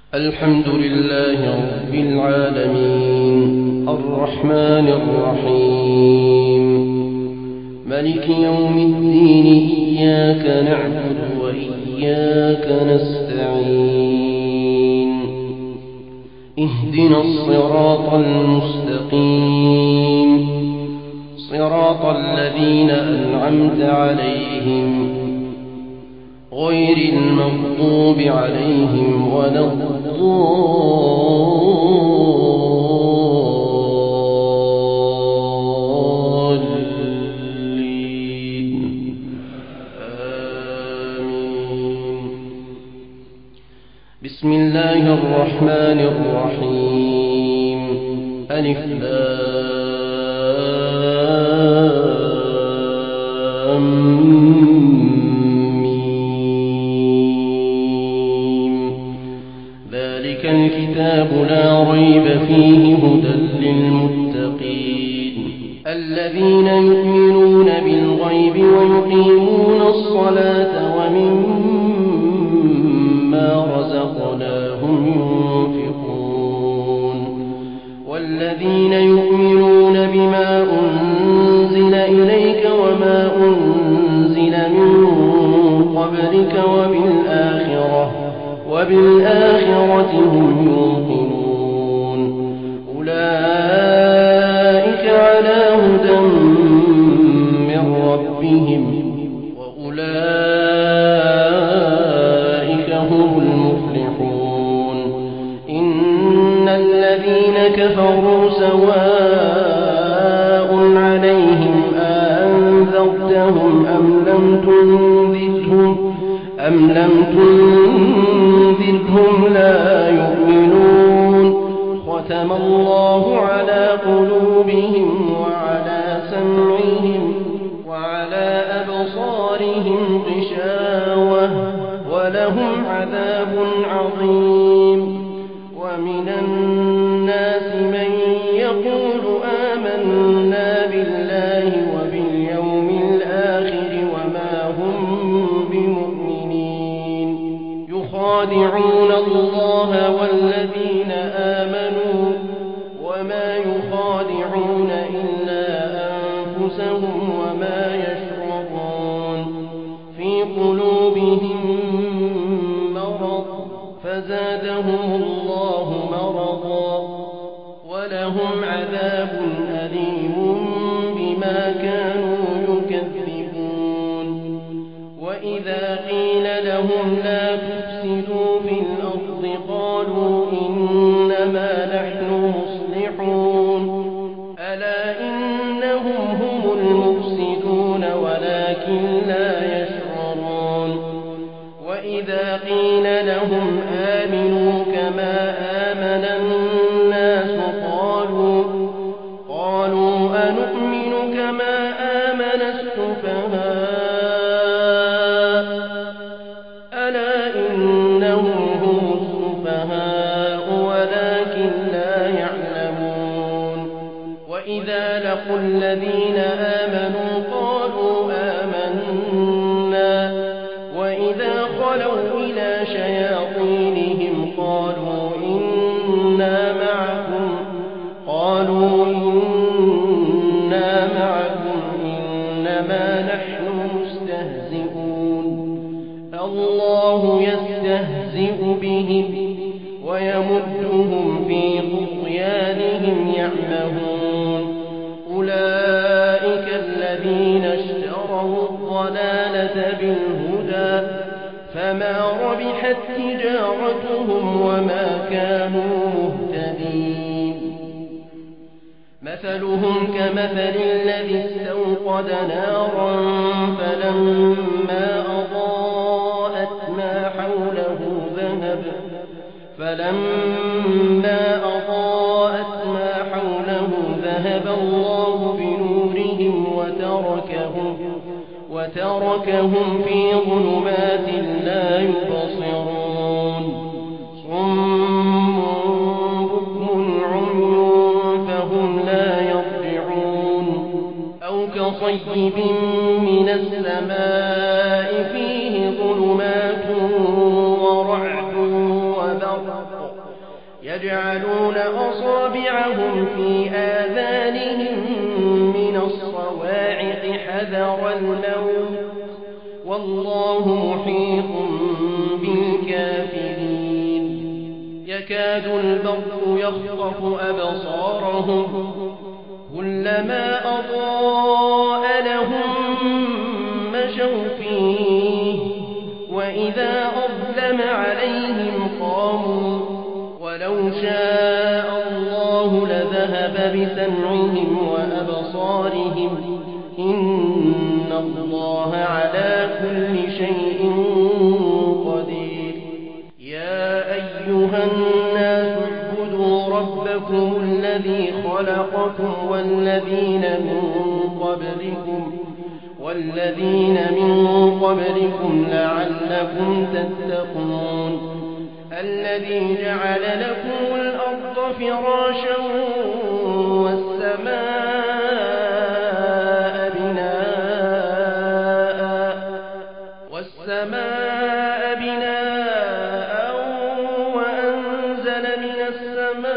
الحمد لله رب العالمين الرحمن الرحيم ملك يوم الدين إياك نعبد وإياك نستعين اهدنا الصراط المستقيم صراط الذين أنعمت عليهم غير المغضوب عليهم ولا الضالين آمين. بسم الله الرحمن الرحيم ألف لام ذلك الكتاب لا ريب فيه هدى للمتقين الذين يؤمنون بالغيب ويقيمون الصلاة ومما رزقناهم ينفقون والذين يؤمنون بما أنزل إليك وما أنزل من قبلك وبالآخرة هم يوقنون أولئك على هدى من ربهم وأولئك هم المفلحون إن الذين كفروا سواء عليهم أأنذرتهم أم لم تنذرهم لا يؤمنون ختم الله على قلوبهم وعلى سمعهم وعلى أبصارهم غشاوة ولهم عذاب عظيم ومن الناس من يقول آمنا بالله وباليوم الآخر وما هم بمؤمنين يخادعون الله والذين آمنوا وما يخادعون إلا أنفسهم وما يشعرون في قلوبهم مرض فزادهم الله مرضا ولهم عذاب أليم بما كانوا يكذبون وإذا قيل لهم لا تفسدوا في الأرض قالوا إنما نحن مصلحون ألا إنهم هم المفسدون ولكن لا يشعرون وإذا قيل لهم آمنوا كما آمن الناس قالوا أنؤمن كما آمن السفهاء ألا إنهم هم السفهاء ولكن لا يعلمون وإذا لقوا الذين آمنوا قالوا آمنا وإذا خلوا إلى شياطينهم قالوا إنا معكم إنما نحن مستهزئون الله يستهزئ بهم ويمدهم في طغيانهم يعمهون أولئك الذين اشتروا الضلالة بالهدى فما ربحت تجارتهم وما كانوا مهتدين مثلهم كمثل الذي استوقد نارا فلما أضاءت ما حوله ذهب الله بنورهم وتركهم في ظلمات لا يبصرون صم بكم عمي فهم لا يرجعون أو كصيب من السماء فيه ظلمات ورعد وبرق يجعلون أصابعهم في آذانهم من الصواعق حذر الموت والله محيط بالكافرين يكاد البرق يخطف أبصارهم كلما أضاء لهم مشوا فيه وإذا أظلم عليهم قاموا ولو شاء الله لذهب بسمعهم وأبصارهم إن الله على كل شيء قدير يا أيها الناس اعبدوا ربكم الذي خلقكم والذين من قبلكم لعلكم تتقون الذي جعل لكم الأرض فراشا والسماء بناء وأنزل من السماء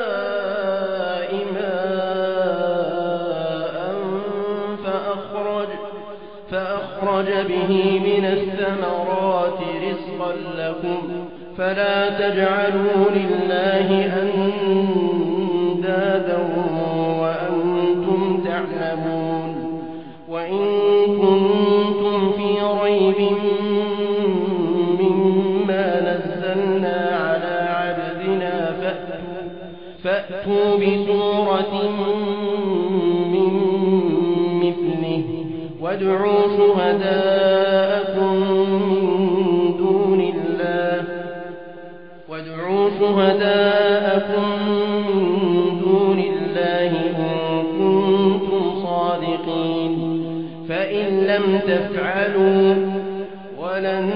ماء فأخرج به من الثمرات رزقا لكم فلا تجعلوا لله أندادا وأنتم تعلمون وإن كنتم في ريب مما نزلنا على عبدنا فأتوا بسورة من مثله وادعوا شهداءكم من دون الله إن كنتم صادقين فإن لم تفعلوا ولن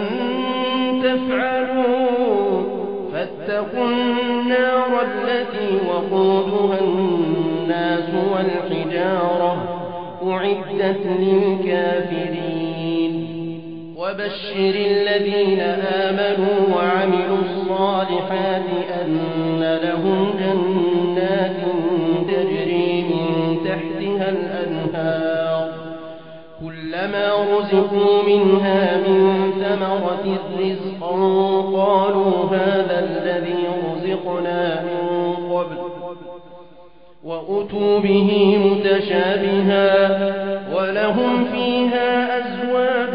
تفعلوا فاتقوا النار التي وقودها الناس والحجارة أعدت للكافرين وبشر الذين آمنوا وعملوا الصالحات أن لهم جنات تجري من تحتها الأنهار كلما رزقوا منها من ثمرة رزقا قالوا هذا الذي رزقنا من قبل وأتوا به متشابها ولهم فيها أزواج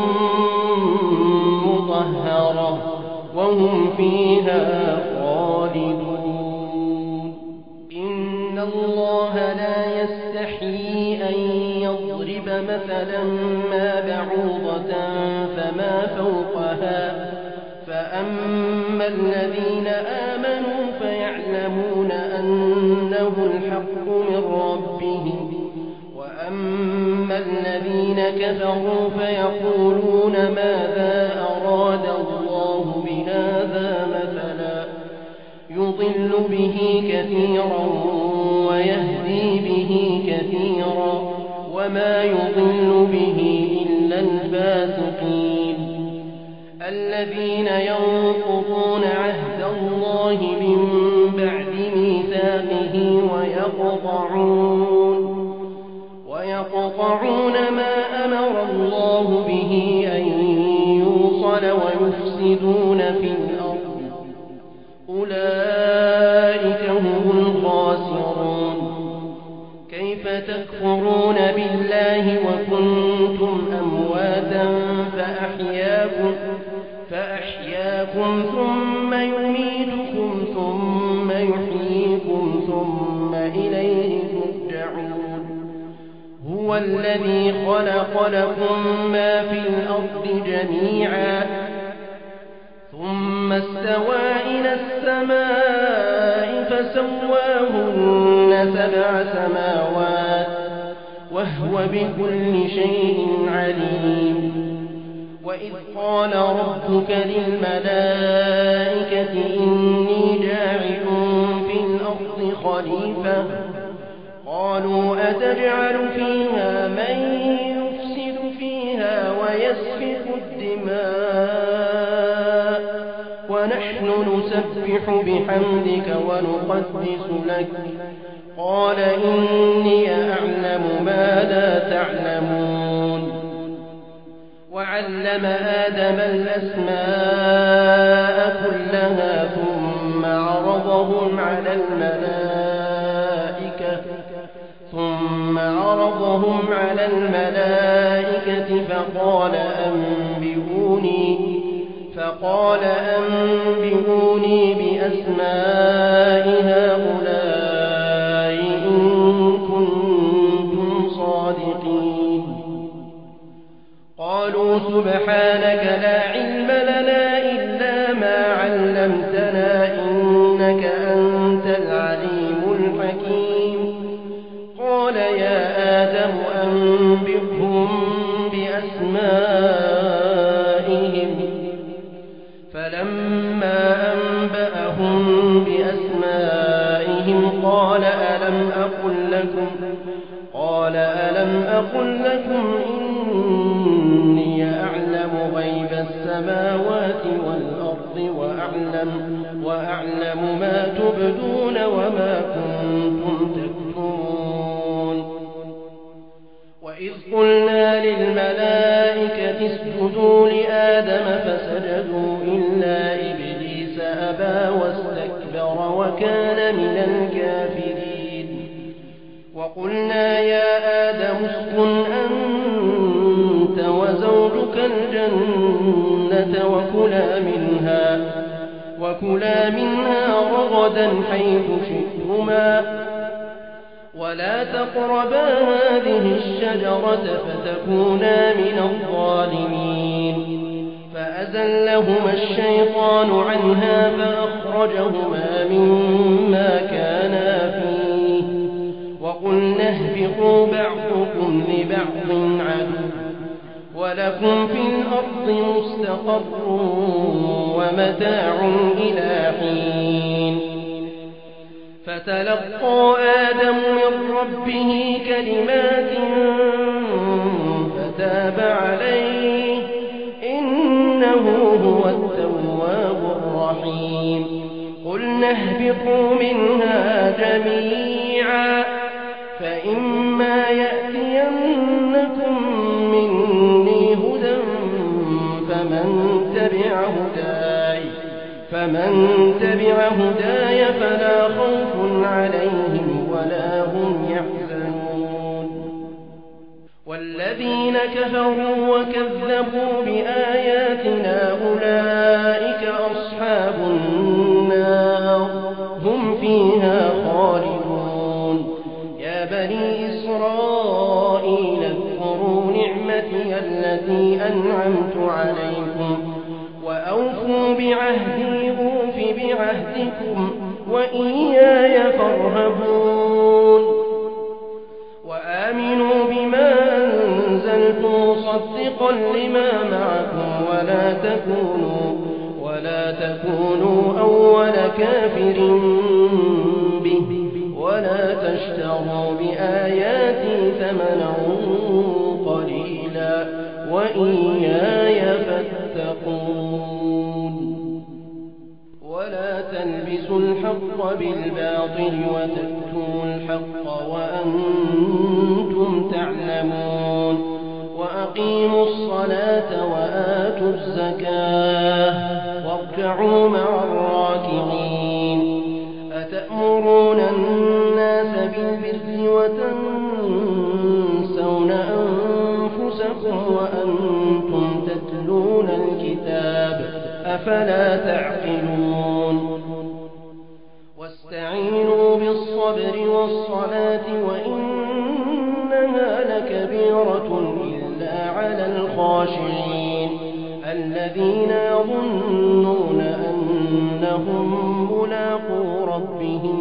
مطهرة وهم فيها خالدون إن الله لا يستحيي أن يضرب مثلا ما بعوضة فما فوقها فأما الذين آمنوا فيعلمون أنه الحق من ربهم وأما الذين كفروا فيقولون ماذا أراد الله بهذا مثلا يضل به كثيرا ويهدي به كثيرا وما يضل به إلا الفاسقين الذين ينقضون عهد الله من بعد ميثاقه ويقطعون ما أمر الله به أن يوصل ويفسدون في الأرض أولئك هم الخاسرون كيف تكفرون بالله وكنتم أمواتا فأحياكم ثم يميتكم ثم يحييكم ثم إليه ترجعون هو الذي خلق لكم ما في الأرض جميعا ثم استوى إلى السماء فسواهن 7 سماوات وهو بكل شيء عليم وإذ قال ربك للملائكة إني جاعل في الأرض خليفة قالوا أتجعل فيها من يفسد فيها ويسفك الدماء ونحن ونحن نسبح بحمدك ونقدس لك قال إني أعلم ما لا تعلمون وعلم آدم الأسماء كلها ثم عرضهم على الملائكة فقال أنبئوني بأسماء هؤلاء إن كنتم صادقين قالوا سبحانك لا علم لنا إلا ما علمتنا إنك أنت العليم الحكيم قال يا آدم أنبئهم بأسمائهم فلما أنبأهم بأسمائهم قال ألم أقل لكم إني أعلم غيب السماوات والأرض وأعلم ما تبدون وما كنتم تكتمون وإذ قلنا للملائكة اسجدوا لآدم فسجدوا إلا إبليس أبى واستكبر وكان من الكافرين وقلنا يا آدم اسكن أنت وزوجك الجنة وكلا منها رغدا حيث شئتما ولا تقربا هذه الشجرة فتكونا من الظالمين فأزلهما الشيطان عنها فأخرجهما مما كانا فيه وقلنا اهبطوا بعضكم لبعض عدو ولكم في الأرض مستقر ومتاع إلى حين فتلقى آدم من ربه كلمات فتاب عليه إنه هو التواب الرحيم قلنا اهبطوا منها جميعا فإما يأتينكم مني هدى فمن تبع هداي فلا خوف عليهم ولا هم يحزنون والذين كفروا وكذبوا بآياتنا أولئك أصحاب النار هم فيها خالدون يا بني إسرائيل اذكروا نعمتي التي أنعمت عليكم وأوفوا بعهدي أوف بعهدكم وإياي فارهبون وآمنوا بما أنزلت مصدقا لما معكم ولا تكونوا أول كافر به ولا تشتروا بآياتي ثمنا قليلا وإياي فاتقون ولا تلبسوا الحق بالباطل وتكتموا الحق وأنتم تعلمون وأقيموا الصلاة وآتوا الزكاة واركعوا مع الراكعين أتأمرون الناس بالبر وتنسون أنفسكم وأنتم تتلون الكتاب أفلا تعقلون واستعينوا بالصبر والصلاة وإنها لكبيرة إلا على الخاشعين الذين يظنون أنهم ملاقو ربهم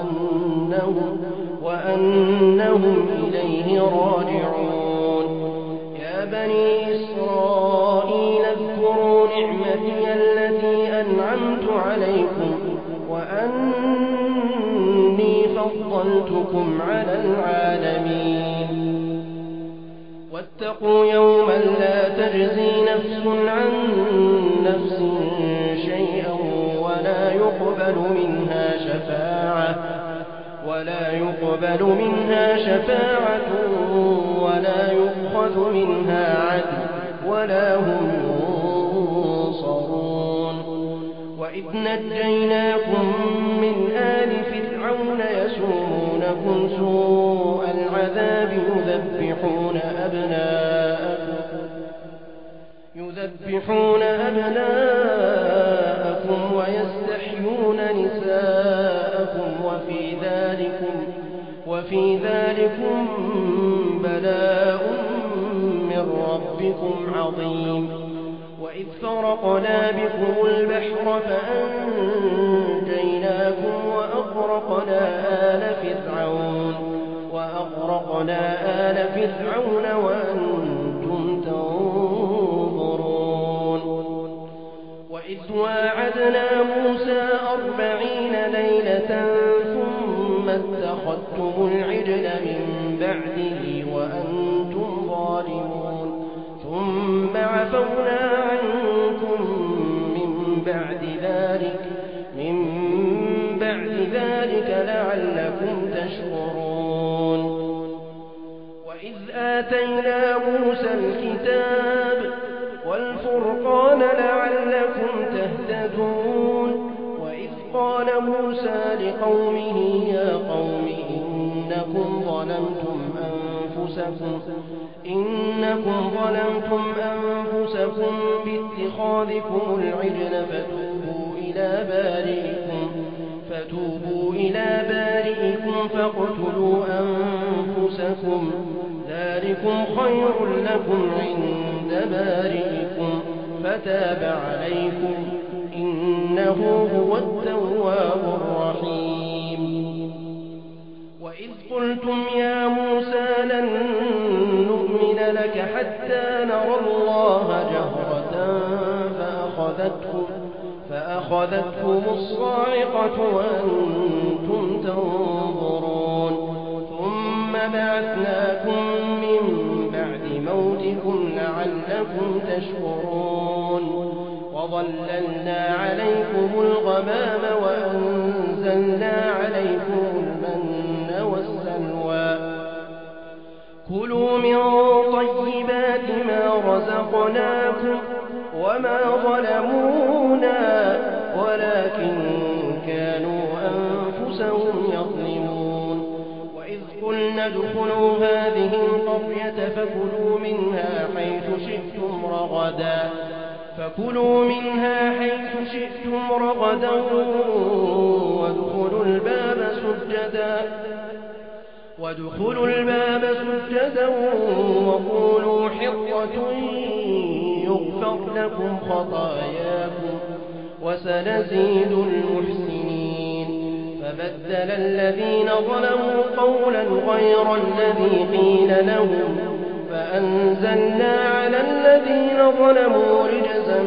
وأنهم إليه راجعون يا بني إسرائيل اذكروا نعمتي التي أنعمت عليكم وأني فضلتكم على العالمين واتقوا يوما لا تجزي نفس عن نفس شيئا ولا يقبل منها شفاعة ولا يؤخذ منها عدل ولا هم ينصرون. وإذ نجيناكم من آل فرعون يسومونكم سوء العذاب يذبحون أبناءكم ويستحيون نساءكم وفي ذلكم بلاء من ربكم عظيم. وإذ فرقنا بكم البحر فأنجيناكم وأغرقنا آل فرعون وأنتم تنظرون. وإذ واعدنا موسى 40 ليلة ثم اتخذتم العجل من بعده وأنتم ظالمون ثم عفونا عنكم من بعد ذلك لعلكم تشكرون. وإذ آتينا موسى الكتاب والفرقان لعلكم تهتدون. وإذ قال موسى لقومه يا قوم إنكم ظلمتم أنفسكم باتخاذكم العجل فتوبوا إلى بارئكم فاقتلوا أنفسكم ذلكم خير لكم عند بارئكم فتاب عليكم إنه هو التواب الرحيم. وإذ قلتم يا موسى لن نؤمن لك حتى نرى الله جهرة فأخذتكم الصاعقة وأنتم تنظرون ثم بعثناكم من بعد موتكم لعلكم تشكرون. وظللنا عليكم الغمام وأنزلنا عليكم المن والسلوى كلوا من طيبات ما رزقناكم وما ظلمونا ولكن كانوا أنفسهم يظلمون. وإذ قلنا ادخلوا هذه القرية فكلوا منها حيث شئتم رغدا وادخلوا الباب سجدا وقولوا حطة يغفر لكم خطاياكم وسنزيد المحسنين. فبدل الذين ظلموا قولا غير الذي قيل لهم فأنزلنا على الذين ظلموا رجزا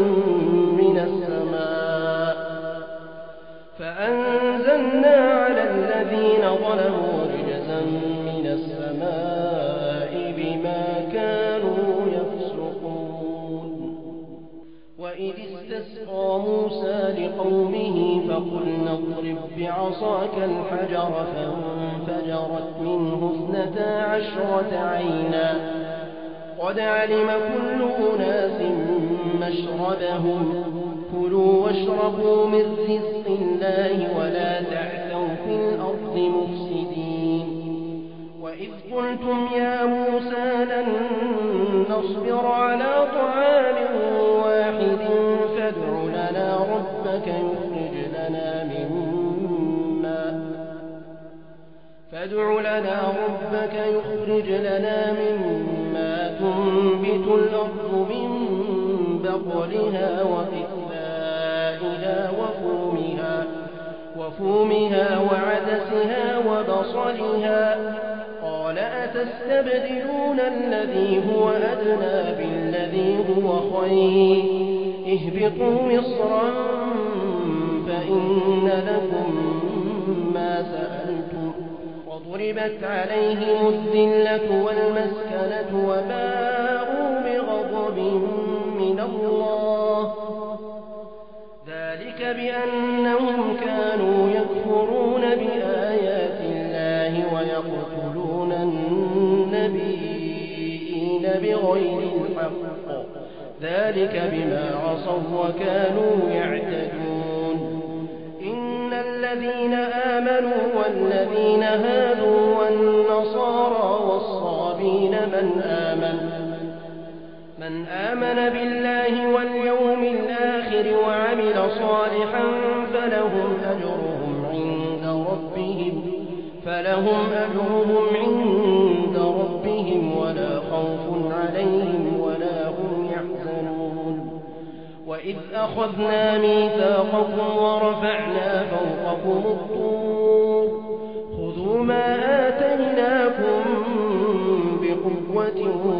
من السماء بما كانوا يفسقون. وإذ استسقى موسى لقومه فقلنا اضرب بعصاك الحجر فانفجرت منه 12 عينا قد علم كل أناس مشربهم كلوا واشربوا من رزق الله ولا تعثوا في الأرض مفسدين. وإذ قلتم يا موسى لن نصبر على طعام واحد فادع لنا ربك يخرج لنا مما تنبت الأرض من بقلها وقثائها وفومها وعدسها وبصلها قال أتستبدلون الذي هو أدنى بالذي هو خير اهبطوا مصرا فإن لكم ما سألتم وضربت عليهم الذلة والمسكنة وباءوا بغضب من الله ذلك بأنهم كانوا يكفرون بآيات الله ويقتلون النبيين بغير الحق ذلك بما عصوا وكانوا يعتدون إن الذين آمنوا والذين هادوا والنصارى والصابين من آمن بالله واليوم الآخر وعمل صالحا فلهم أجرهم عند ربهم ولا خوف عليهم ولا هم يحزنون وإذ أخذنا ميثاقكم ورفعنا فوقكم الطور خذوا ما آتيناكم بقوة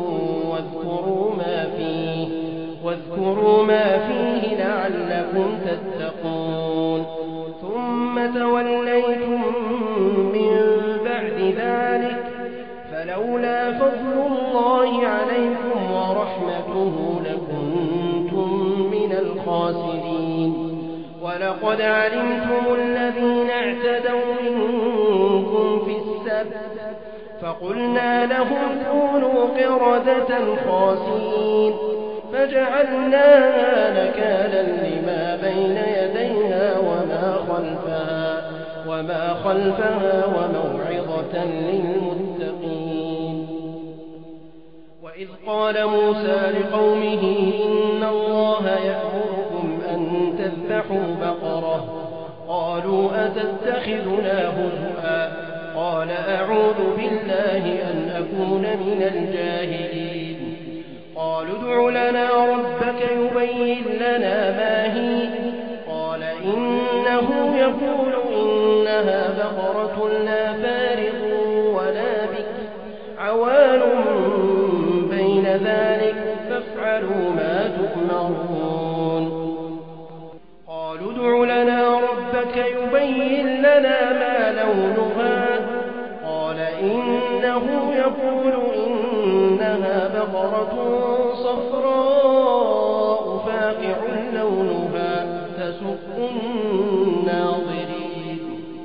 واذكروا ما فيه لعلكم تتقون ثم توليتم من بعد ذلك فلولا فضل الله عليكم ورحمته لكنتم من الخاسرين ولقد علمتم الذين اعتدوا منكم في السبت فقلنا لهم كونوا قردة خاسئين فجعلناها نكالا لما بين يديها وما خلفها وموعظة للمتقين وإذ قال موسى لقومه إن الله يأمركم أن تذبحوا بقرة قالوا أتتخذنا هزؤا قال أعوذ بالله أن أكون من الجاهلين قالوا ادع لنا ربك يبين لنا ما هي قال إنه يقول إنها بقرة لا فارض ولا بكر عوان بين ذلك فافعلوا ما تؤمرون قالوا ادع لنا ربك يبين لنا ما لونها قال إنه يقول إنها بقرة صفراء فاقع لونها تسر الناظرين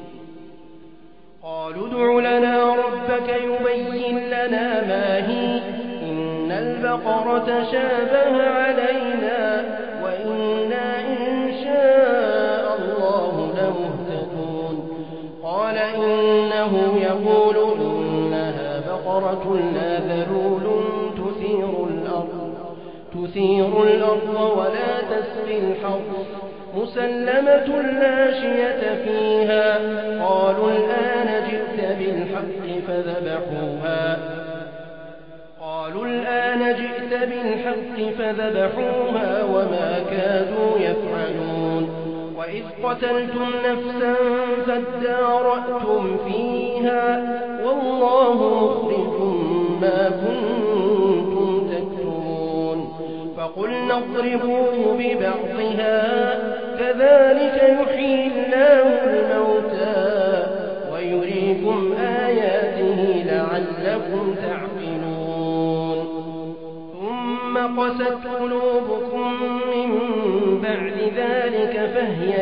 قالوا ادع لنا ربك يبين لنا ما هي إن البقرة شابه علينا وإنا إن شاء الله لمهتدون قال إنه يقول إنها بقرة لا ذلول تثير الأرض ولا تسقي الحرث مسلمة لا شية فيها قالوا الآن جئت بالحق فذبحوها وما كادوا يفعلون وإذ قتلتم نفسا فادارأتم فيها والله مخرج ما كنتم تكتمون فقلنا اضربوه ببعضها كذلك يحيي الله الموتى ويريكم آياته لعلكم تعقلون ثم قست قلوبكم من بعد ذلك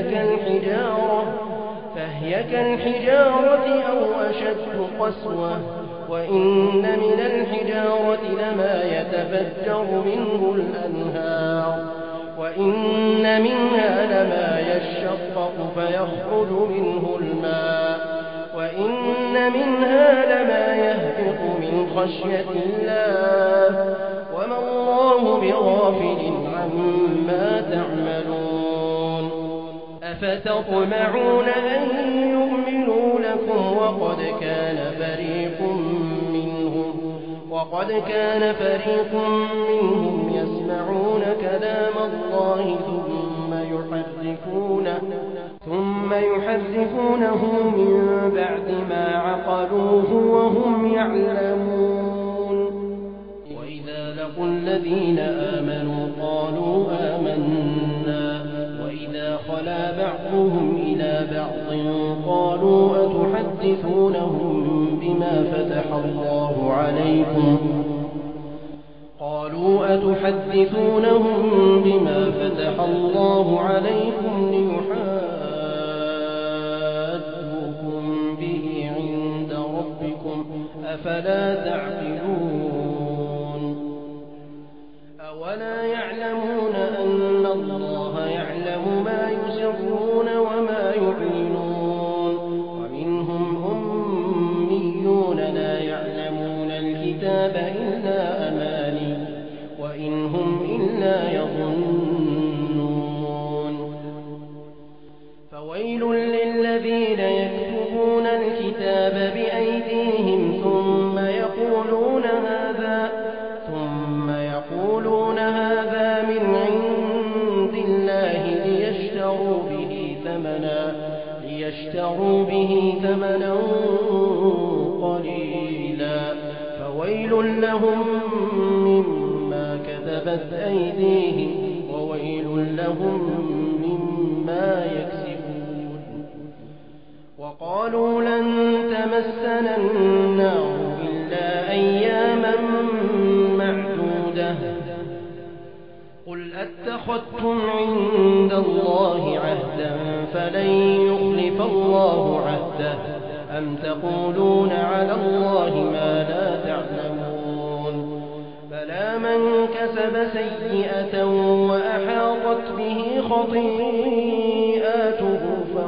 فهي كالحجارة أو أشد قسوة وإن من الحجارة لما يتفجر منه الأنهار وإن منها لما يشقق فيخرج منه الماء وإن منها لما يهبط من خشية الله وما الله بغافل عما تعملون أفتطمعون أن يؤمنوا لكم وقد كان فريق منهم يسمعون كلام الله ثم يحرفونه من بعد ما عقلوه وهم يعلمون وإذا لقوا الذين آمنوا قالوا آمنا وإذا خلا بعضهم إلى بعض قالوا أتحدثونهم بما فتح الله عليكم أفلا تعقلون أولا يعلمون أن الله يعلم ما يسرون وما يعلنون ومنهم أميون لا يعلمون الكتاب إلا أماني وإن هم إلا يظنون فويل للذين يكتبون الكتاب بأيديهم ثم يقولون هذا من عند الله ليشتروا به ثمنا قليلا فويل لهم مما كتبت أيديهم وويل لهم مما يكسبون وقالوا لن تمسنا النار إلا أياما معدودة قل أتخذتم عند الله عهدا فلن يخلف الله عهده أم تقولون على الله ما لا تعلمون بلى من كسب سيئة وأحاطت به خطيئاته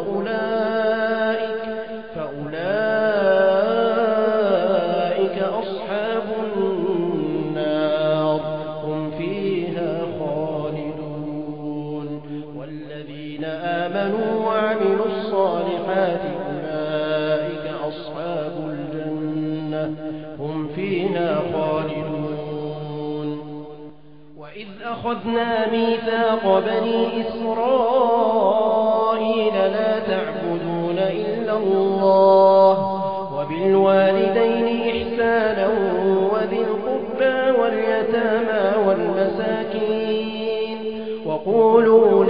فأولئك أصحاب النار هم فيها خالدون والذين آمنوا وعملوا الصالحات أولئك أصحاب الجنة هم فيها خالدون وإذ أخذنا ميثاق بني إسرائيل لا تعبدون إلا الله وبالوالدين إحسانا وذي القربى واليتامى والمساكين وقولوا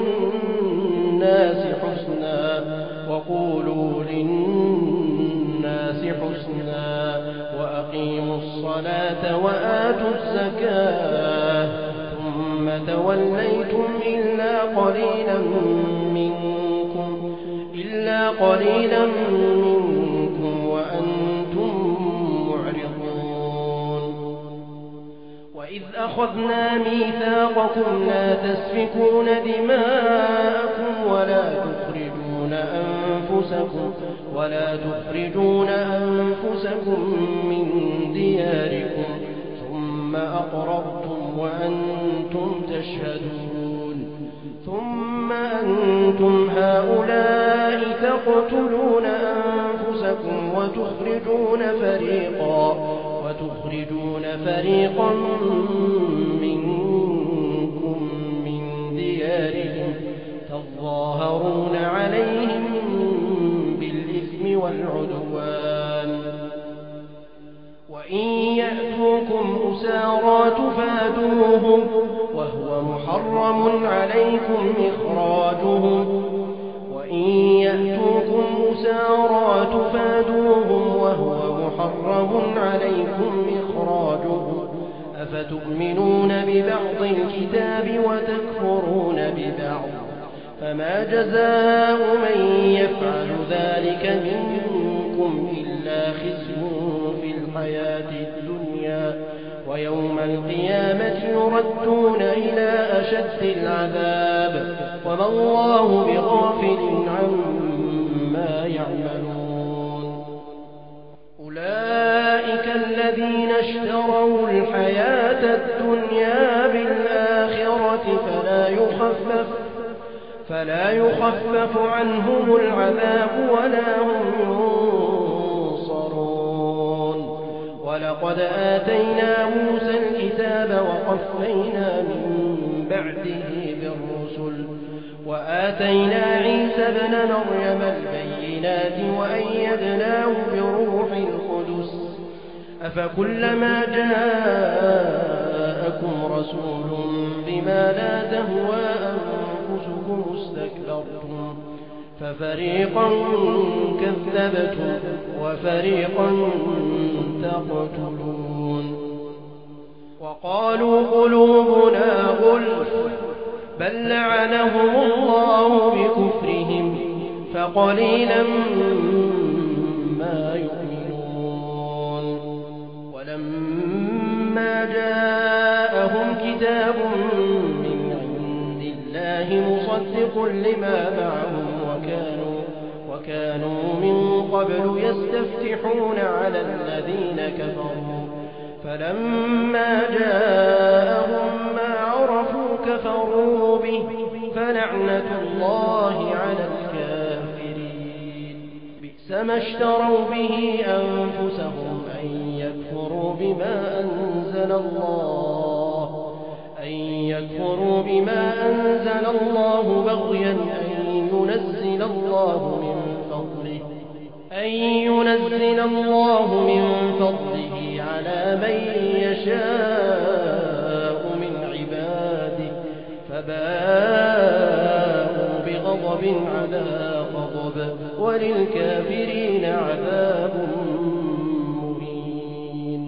للناس حسنا وأقيموا الصلاة وآتوا الزكاة ثم توليتم إلا قليلا منكم وأنتم معرضون وإذ أخذنا ميثاقكم لا تسفكون دماءكم ولا تخرجون أنفسكم من دياركم ثم أقررتم وأنتم تشهدون ثم أنتم هؤلاء تقتلون أنفسكم وتخرجون فريقا منكم من ديارهم تظاهرون عليهم بالإثم والعدوان وإن يأتوكم أسارى تفادوهم وهو محرم عليكم إخراجهم أفتؤمنون ببعض الكتاب وتكفرون ببعض فما جزاء من يفعل ذلك منكم إلا خزي في الحياة الدنيا ويوم القيامة يردون إلى أشد العذاب وما الله بغافل عما يعملون أولئك الذين اشتروا الحياة الدنيا بالآخرة فلا يخفف عنهم العذاب ولا هم ينصرون ولقد آتينا موسى الكتاب وقفينا من بعده بالرسل وآتينا عيسى ابن مريم البينات وأيدناه بروح القدس أفكلما جاءكم رسول بما لا تهوى أنفسكم استكبرتم ففريقا كذبتم وفريقا تقتلون وقالوا قلوبنا غلف بل لعنهم الله بكفرهم فقليلا ما يؤمنون فلما جاءهم كتاب من عند الله مصدق لما معهم وكانوا من قبل يستفتحون على الذين كفروا فلما جاءهم ما عرفوا كفروا به فلعنة الله على الكافرين بئس ما اشتروا به أنفسهم أن يكفروا بما أنزل الله بغيا أن ينزل الله من فضله على من يشاء من عباده فباءوا بغضب على غضب وللكافرين عذاب مهين.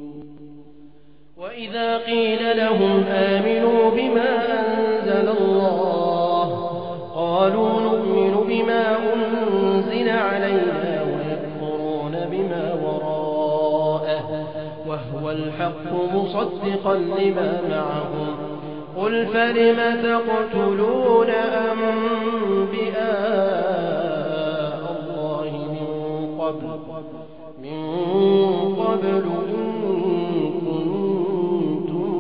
وإذا قيل لهم آمنوا بما أنزل الله قالوا نؤمن بما أنزل علينا ويكفرون بما وراءه وهو الحق مصدقا لما معهم قل فلم تقتلون أنبياء الله من قبل إن كنتم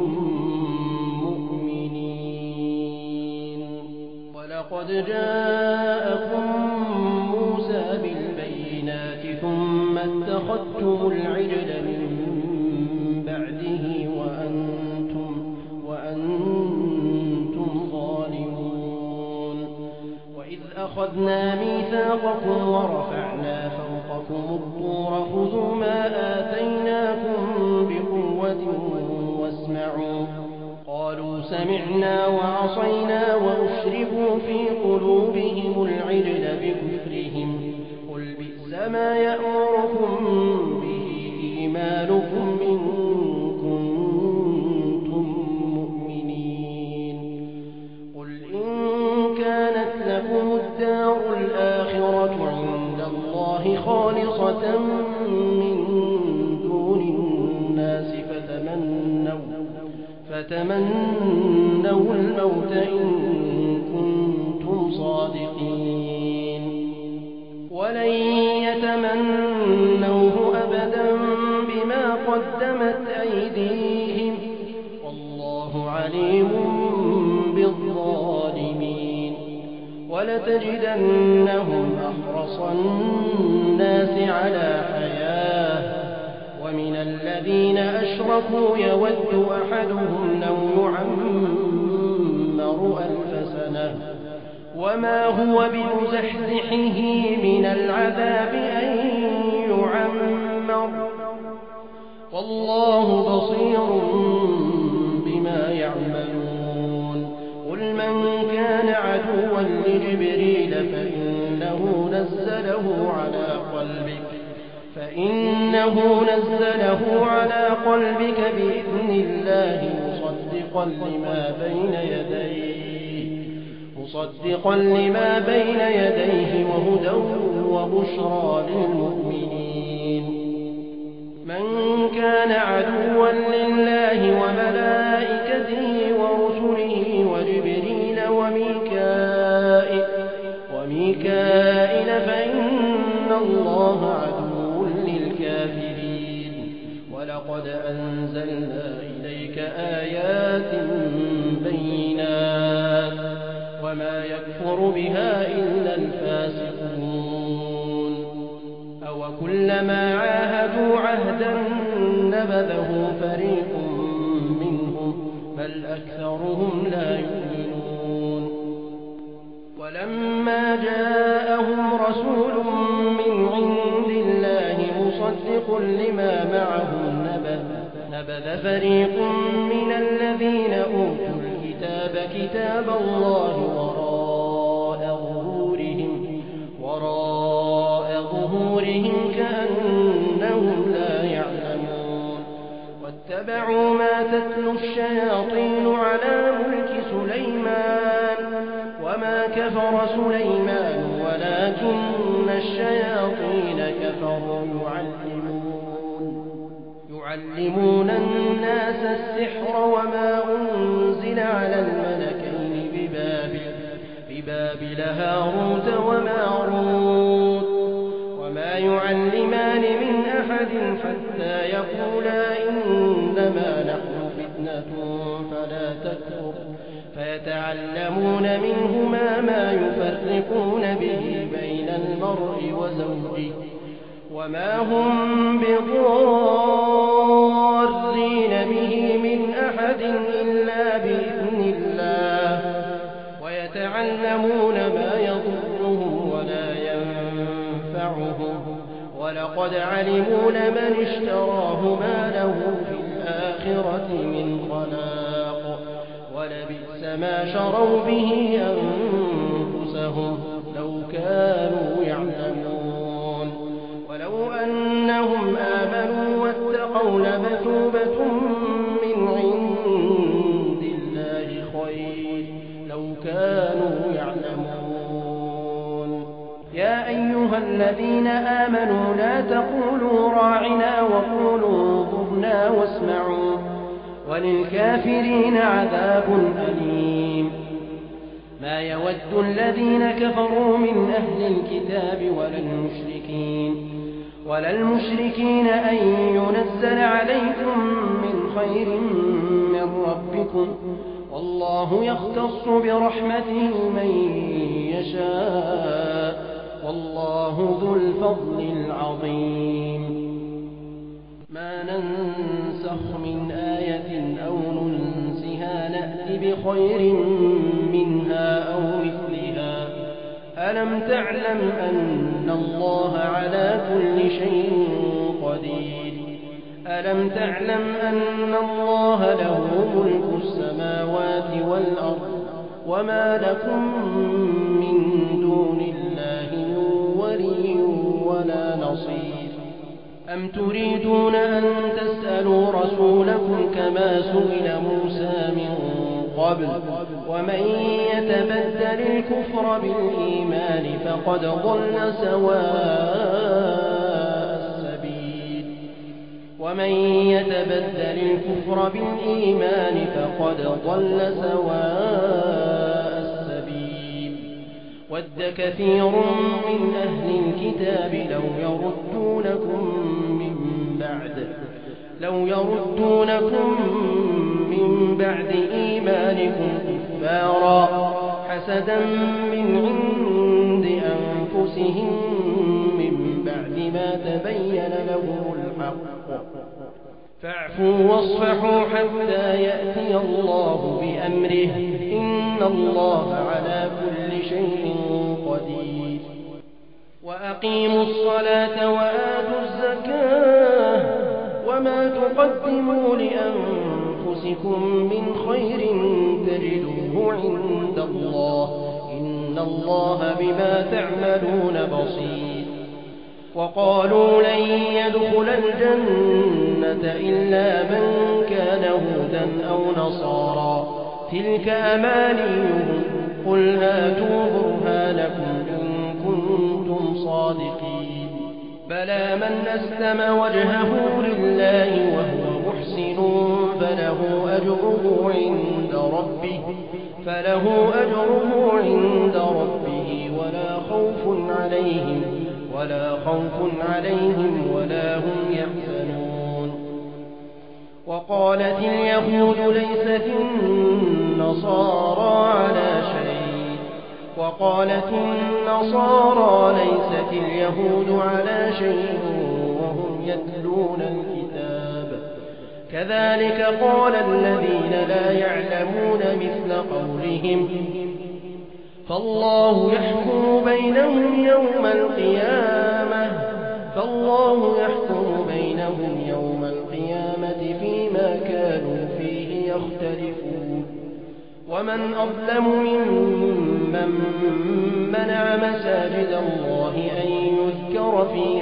مؤمنين ولقد جاءكم موسى بالبينات ثم اتخذتم العجل من بعده وأنتم ظالمون وإذ أخذنا ميثاقكم ورفعنا فوقكم الطور خذوا ما آتيناكم بقوة واسمعوا قالوا سمعنا وعصينا وأشربوا في قلوبهم العجل بكفرهم قل بئس ما يأمركم به إيمانكم إن كنتم مؤمنين قل إن كانت لكم الدار الآخرة عند الله خالصة من دون الناس فتمنوا الموت إن كنتم صادقين ولن يتمنوه أبدا بما قدمت أيديهم والله عليم بالظالمين ولتجدنهم أحرص الناس على حياة ومن الذين أشركوا يود أحدهم لو يعمر 1000 سنة وما هو بمزحزحه من العذاب أن يعمر والله بصير بما يعملون قل من كان عدوا لجبريل فإنه نزله على قلبك بإذن الله مصدقا لما بين يديه وهدى وبشرى للمؤمنين من كان عدوا لله وملائكته ورسله وجبريل وميكائيل فإن الله عدو للكافرين ولقد أنزلنا إليك آيات بينات وما يكفر بها إلا الفاسقون أوكلما عاهدوا عهدا نبذه فريق منهم بل أكثرهم لا يؤمنون ولما جاءهم رسول من عند الله مصدق لما معهم نبذ فريق من الذين أوتوا الكتاب كتاب الله وراء ظهورهم كأنهم لا يعلمون واتبعوا ما تتلو الشياطين على ملك سليمان وما كفر سليمان ولكن الشياطين كفروا يعلمون الناس السحر وما أنزل على الملكين ببابل هاروت وماروت وما يعلمان من أحد حتى يقولا إنما نحن فتنة فلا تكفر فيتعلمون منهما ما يفرقون به بين المرء وزوجه وما هم بضارين به من أحد إلا بإذن الله ويتعلمون ما يضرهم ولا ينفعهم ولقد علموا لمن اشتراه ما له في الآخرة من خلاق ولبئس ما شروا به أنفسهم لو كانوا يعلمون ولو أنهم آمنوا واتقوا لمثوبة من عند الله خير لو كانوا يعلمون يا أيها الذين آمنوا لا تقولوا راعنا وقولوا انظرنا واسمعوا وللكافرين عذاب أليم ما يود الذين كفروا من أهل الكتاب ولا المشركين أن ينزل عليكم من خير من ربكم والله يختص برحمته من يشاء والله ذو الفضل العظيم ما ننسخ من آية أو ننسها نأت بخير منها أو مثلها ألم تعلم أن الله على كل شيء قدير ألم تعلم أن الله له ملك السماوات والأرض وما لكم من دون الله من ولي ولا نصير أم تريدون أن تسألوا رسولكم كما سئل موسى من قبل ومن يتبدل الكفر بالإيمان فقد ضل سواء السبيل ود كثير من أهل الكتاب لو يردونكم من بعد إيمانكم كفارا حسدا من عند أنفسهم من بعد ما تبين لهم الحق فاعفوا واصفحوا حتى يأتي الله بأمره إن الله على كل شيء قدير وأقيموا الصلاة وآتوا الزكاة وما تقدموا لأنفسكم من خير تجدوه عند الله إن الله بما تعملون بصير وقالوا لن يدخل الجنة إلا من كان هودا أو نصارى تلك أمانيهم قل هاتوا برهانكم إن كنتم صادقين بلى من أسلم وجهه لله وهو محسن فله أجره عند ربه ولا خوف عليهم ولا هم يحزنون وقالت اليهود ليست النصارى ليست اليهود على شيء وهم يتلون الكتاب كذلك قال الذين لا يعلمون مثل قولهم فالله يحكم بينهم يوم القيامة فيما كانوا فيه يختلفون ومن أظلم ممن منع مساجد الله أن يذكر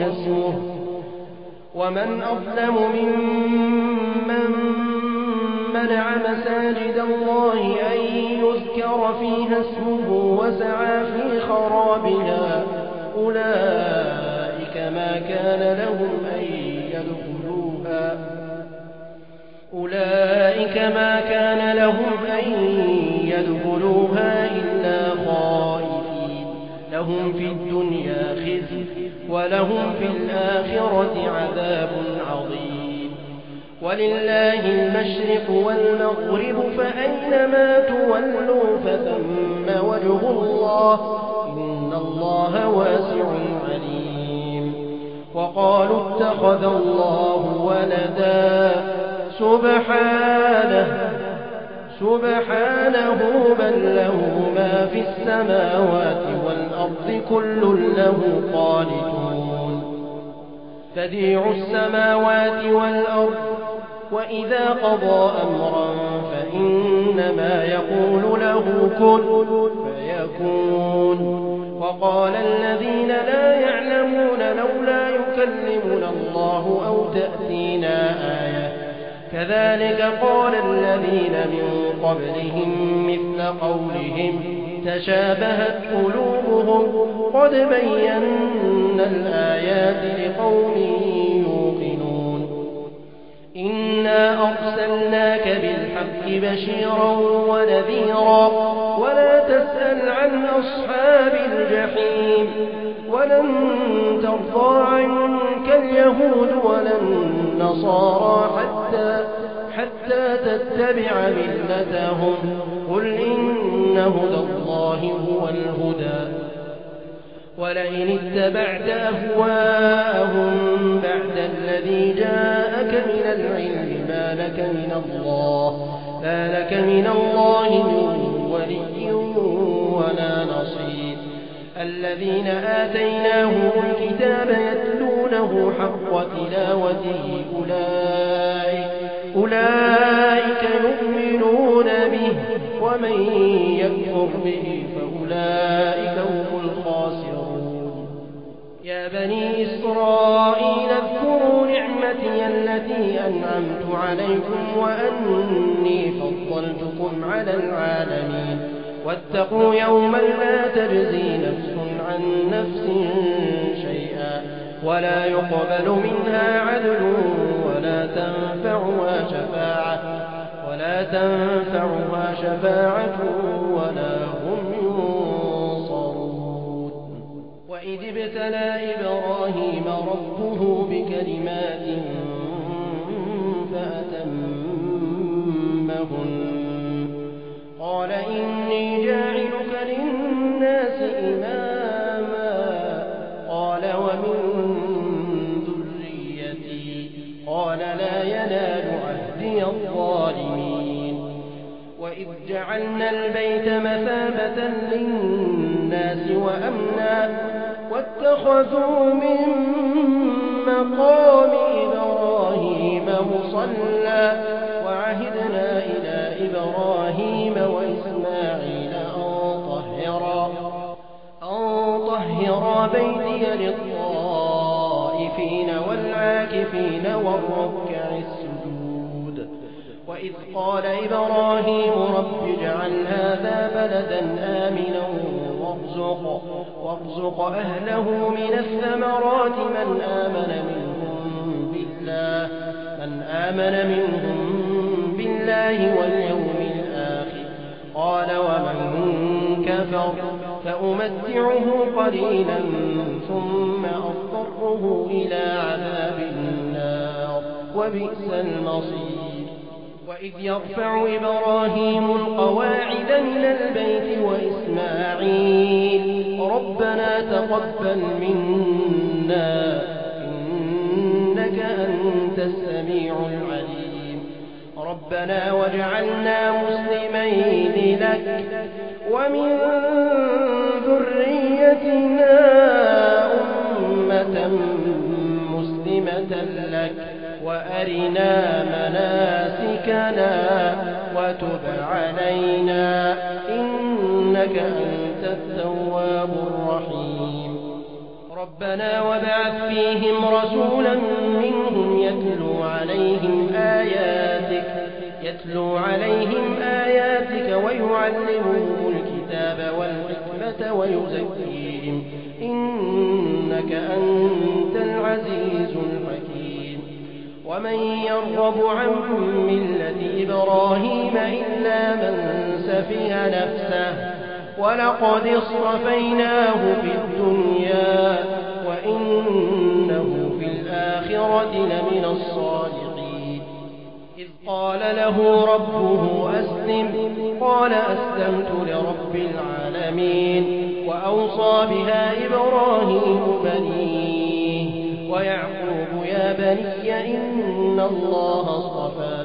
فيها اسمه وسعى في خرابها أولئك ما كان لهم أن يدخلوها ما كان لهم أن يدخلوها إلا خائفين لهم في الدنيا خزي ولهم في الآخرة عذاب عظيم ولله المشرق والمغرب فأينما تولوا فثم وجه الله إن الله واسع عليم وقالوا اتخذ الله ولدا سبحانه بل له ما في السماوات والأرض كل له قانتون بديع السماوات والأرض وإذا قضى أمرا فإنما يقول له كن فيكون وقال الذين لا يعلمون لولا يكلمنا الله أو تأتينا آية كذلك قال الذين من قبلهم مثل قولهم تشابهت قلوبهم قد بينا الآيات لقوم يوقنون إنا أرسلناك بالحق بشيرا ونذيرا ولا تسأل عن أصحاب الجحيم ولن ترضى عنك اليهود ولا النصارى حتى تتبع ملتهم قل إن هدى الله هو الهدى ولئن اتبعت أهواءهم بعد الذي جاءك من العلم ما لك من الله من ولي ولا نصير الذين آتيناهم الكتاب يتلونه حق تلاوته أولئك يؤمنون به ومن يكفر به فأولئك هم الخاسرون يا بني إسرائيل اذكروا نعمتي التي أنعمت عليكم وأني فضلتكم على العالمين واتقوا يوما لا تجزي نفس عن نفس شيئا ولا يقبل منها عدل ولا تنفعها شفاعة ولا هم ينصرون وإذ ابتلى إبراهيم ربه بكلمات فأتمهن قال إني جاعلك للناس إماما قال ومن ذريتي قال لا ينال عهدي الظالمين وإذ جعلنا البيت مثابة للناس وأمنا واتخذوا من مقام إبراهيم مصلى وعهدنا إلى إبراهيم وإسماعيل أن طهرا بيتي للطائفين والعاكفين والركع السجود وإذ قال إبراهيم رب اجعل هذا بلدا آمنا وارزق أهله من الثمرات من آمن منهم بالله واليوم الآخر قال ومن كفر فأمتعه قليلا ثم أضطره إلى عذاب النار وبئس المصير وإذ يرفع إبراهيم القواعد من البيت وإسماعيل ربنا تقبل منا إنك أنت السميع العليم ربنا واجعلنا مسلمين لك ومن ذريتنا أمة مسلمة لك وأرنا مناسكنا وتب علينا إنك أنت التواب الرحيم ربنا وابعث فيهم رسولا منهم يتلو عليهم آياتك ويعلمهم الكتاب والحكمة ويزكيهم إنك أنت العزيز الحكيم ومن يرغب عن ملة إبراهيم إلا من سفه نفسه ولقد اصطفيناه في الدنيا وإنه في الآخرة لمن الصالحين إذ قال له ربه أسلم قال أسلمت لرب العالمين وأوصى بها إبراهيم بنيه ويعقوب يا بني إن الله اصطفى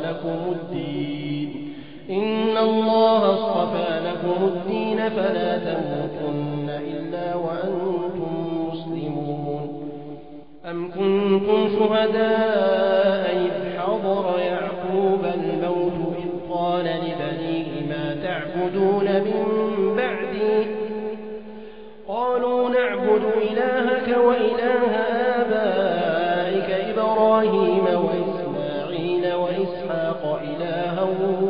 لكم الدين فلا تموتن إلا وأنتم مسلمون أم كنتم شهداء إذ حضر يعقوب الموت إذ قال لبنيه ما تعبدون من بعدي قالوا نعبد إلهك وإله آبائك إبراهيم وإسماعيل وإسحاق إلها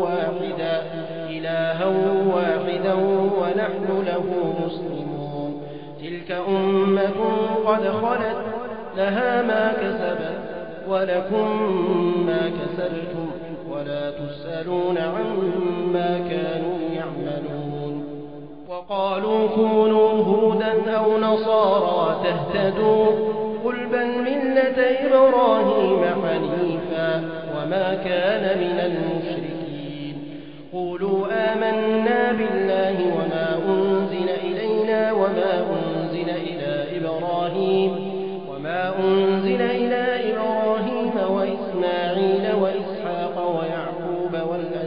واحدا ونحن له مسلمون تلك أمة قد خلت لها ما كسبت ولكم ما كسبتم ولا تسألون عما كانوا يعملون وقالوا كونوا هودا أو نصارى تهتدوا قل بل ملة إبراهيم حنيفا وما كان من المشركين قولوا آمنا بالله وما أنزل إلينا وما أنزل إلى إبراهيم وإسماعيل وإسحاق ويعقوب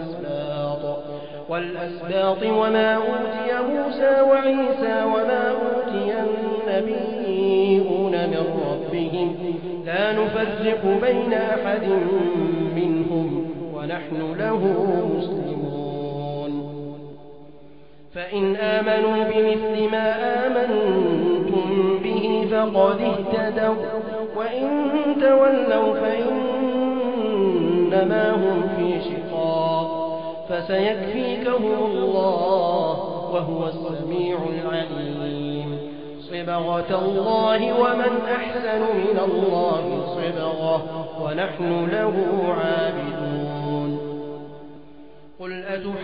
والأسباط وما أوتي موسى وعيسى وما أوتي النبيون من ربهم لا نفرق بين أحد منهم ونحن له مسلمون فإن آمنوا بمثل ما آمنتم به فقد اهتدوا وإن تولوا فإنما هم في شقاق فسيكفيكهم الله وهو السميع العليم صبغة الله ومن أحسن من الله صبغة ونحن له عابدون قل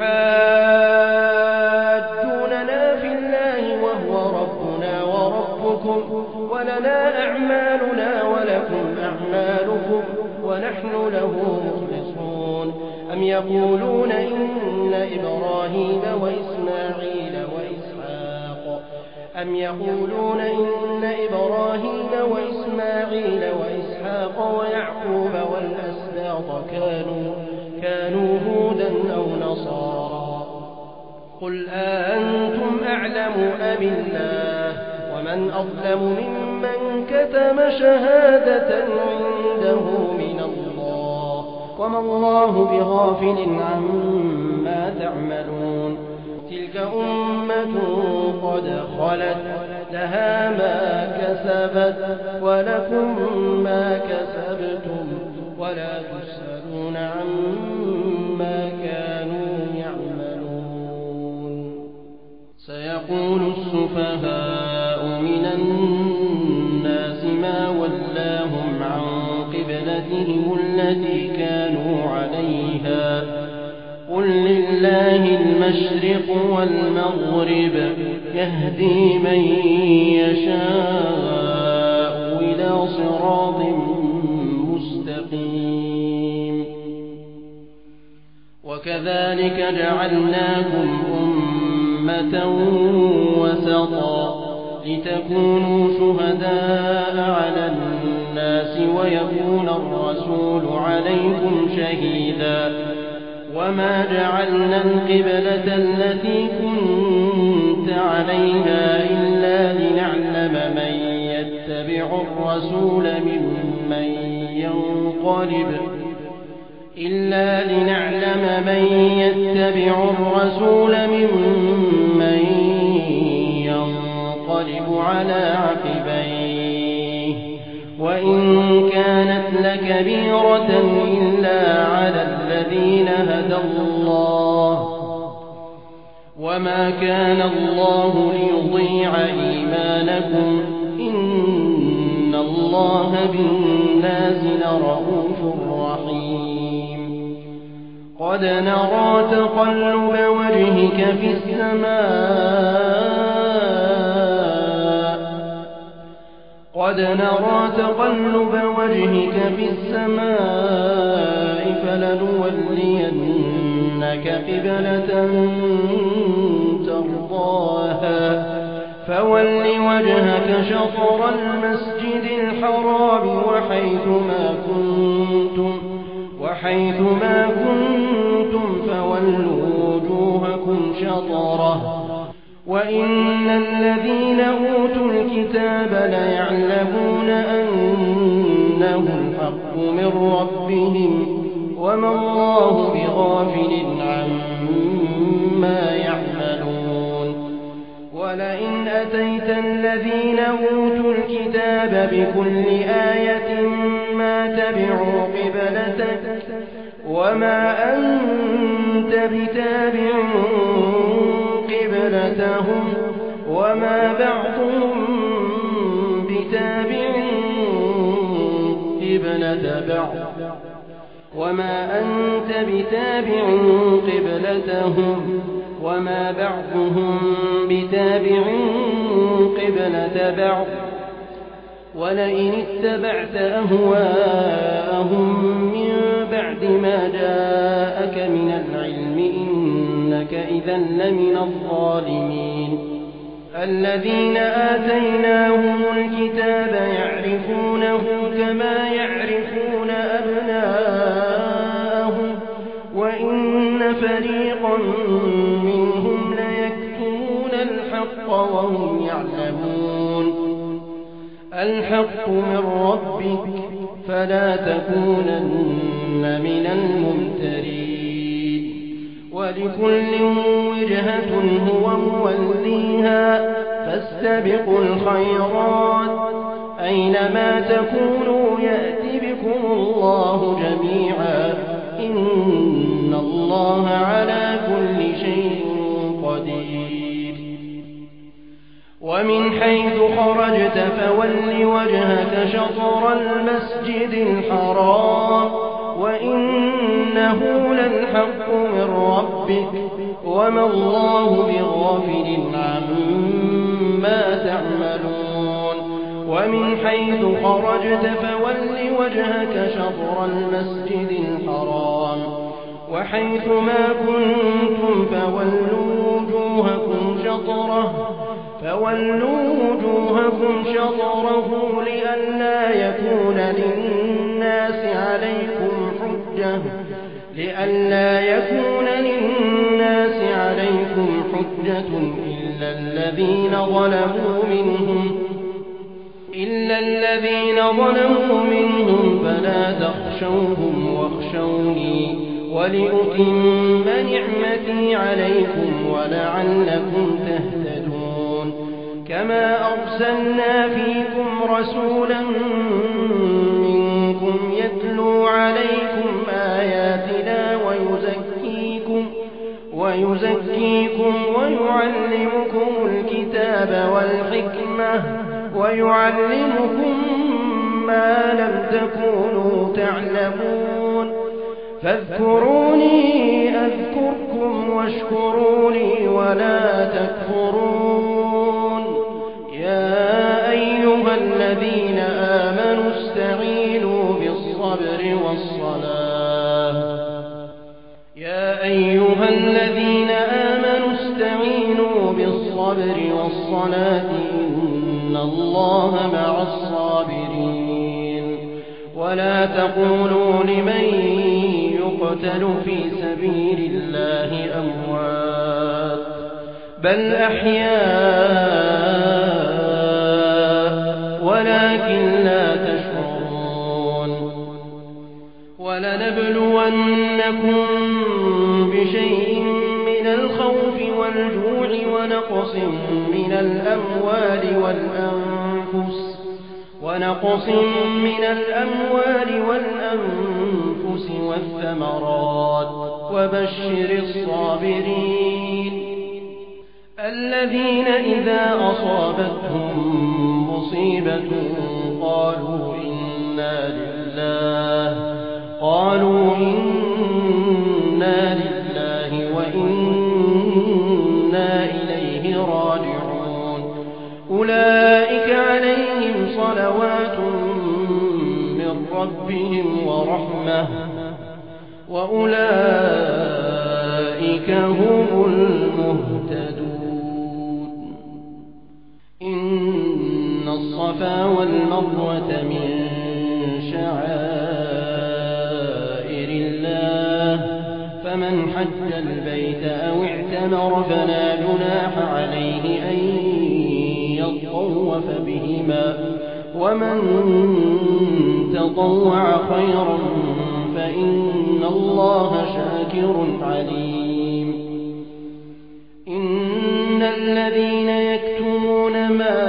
أتحاجوننا في الله وهو ربنا وربكم ولنا أعمالنا ولكم أعمالكم ونحن له مخلصون أم يقولون إن إبراهيم وإسماعيل وإسحاق ويعقوب والأسباط كانوا هودا أو نصارى قل أنتم أعلم أم الله ومن أظلم ممن كتم شهادة عنده من الله وما الله بغافل عما تعملون تلك أمة قد خلت لها ما كسبت ولكم ما كسبتم ولا تسألون عما كانوا يعملون سيقول السفهاء من الناس ما ولاهم عن قبلتهم التي كانوا عليها قل لله المشرق والمغرب يهدي من يشاء إلى صراط مستقيم وكذلك جعلناكم أمة وسطا لتكونوا شهداء على الناس ويكون الرسول عليكم شهيدا وما جعلنا القبلة التي كنت عليها إلا لنعلم من يتبع الرسول ممن ينقلب على عقبيه وإن كانت لكبيرة إلا على الذين هدى الله وما كان الله ليضيع إيمانكم إن الله بالناس لرءوف رحيم رحيم قد نرى تقلب وجهك في السماء فلنولينك قبلة ترضاها فول وجهك شطر المسجد الحرام وحيث ما كنتم فولوا وجوهكم شطره وإن الذين أوتوا الكتاب ليعلمون أنه الحق من ربهم وما الله بغافل عما يعملون ولئن أتيت الذين أوتوا الكتاب بكل آية ما تبعوا قبلتك وما أنت بتابع قبلتهم وما بعضهم بتابع قبلة بعض وما أنت بتابع قبلتهم وما بعضهم بتابع قبلة بعض ولئن اتبعت أهواءهم من بعد ما جاءك من العلم إنك إذا لمن الظالمين الذين آتيناهم الكتاب يعرفونه كما يعرفون أبناءهم وإن فريقا منهم ليكتمون الحق وهم يعلمون الحق من ربك فلا تكونن من الممترين ولكل وجهة هو موليها فاستبقوا الخيرات أينما تكونوا يأتي بكم الله جميعا إن الله على كل شيء قدير ومن حيث خرجت فول وجهك شطر المسجد الحرام وإنه للحق من ربك وما الله بغافل عما تعملون ومن حيث خرجت فول وجهك شطر المسجد الحرام وحيث ما كنتم فولوا وجوهكم شطره لئلا يكون للناس عليكم حجة إلا الذين ظلموا منهم فلا تخشوهم واخشوني ولأتم نعمتي عليكم ولعلكم تهتدون كما أرسلنا فيكم رسولا منكم يتلو عليكم آياتنا ويزكيكم ويعلمكم الكتاب والحكمة ويعلمكم ما لم تكونوا تعلمون فاذكروني أذكركم واشكروا لي ولا تكفرون يا أيها الذين آمنوا استعينوا بالصبر والصلاة إن الله مع الصابرين ولا تقولوا لمن يقتل في سبيل الله أموات بل أحياء ولكن لا تشعرون ولنبلونكم بشيء من الخوف والجوع ونقص من الأموال والأنفس والثمرات وبشر الصابرين الذين إذا أصابتهم مصيبة قالوا ربهم ورحمة وأولئك هم المهتدون. إن الصفا والمروة من شعائر الله فمن حج البيت أو اعتمر فلا جناح عليه أن يطوف بهما ومن تطوع خيرا فإن الله شاكر عليم. إن الذين يكتمون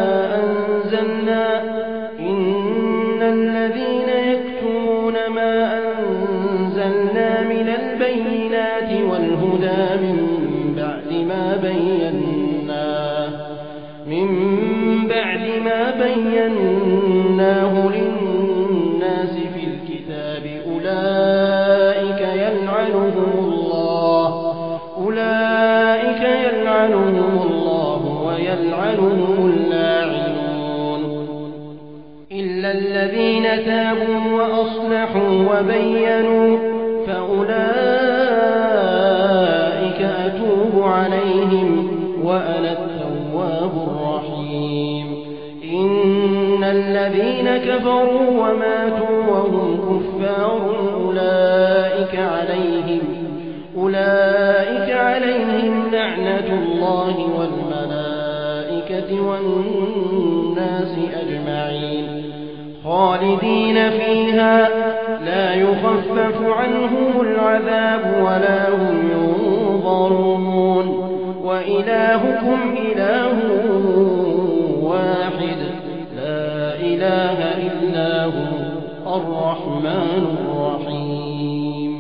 ما أنزلنا من البينات والهدى من بعد ما بيناه للناس في الكتاب أولئك يلعنهم الله ويلعنهم اللاعنون إلا الذين تابوا وأصلحوا وبينوا فأولئك أتوب عليهم وأنا التواب الرحيم. إن الذين كفروا وماتوا وهم كفار أولئك عليهم لعنة الله والملائكة والناس أجمعين خالدين فيها لا يخفف عنهم العذاب ولا هم ينظرون. وإلهكم إله واحد لا إله إلا هو الرحمن الرحيم.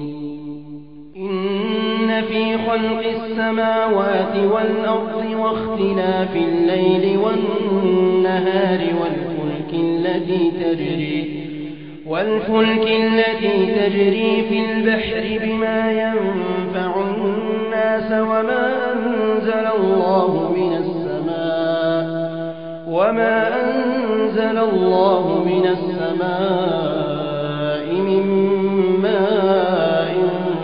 إن في خلق السماوات والأرض واختلاف الليل والنهار والفلك التي تجري في البحر بما ينفع الناس وما أنزل الله من السماء من ماء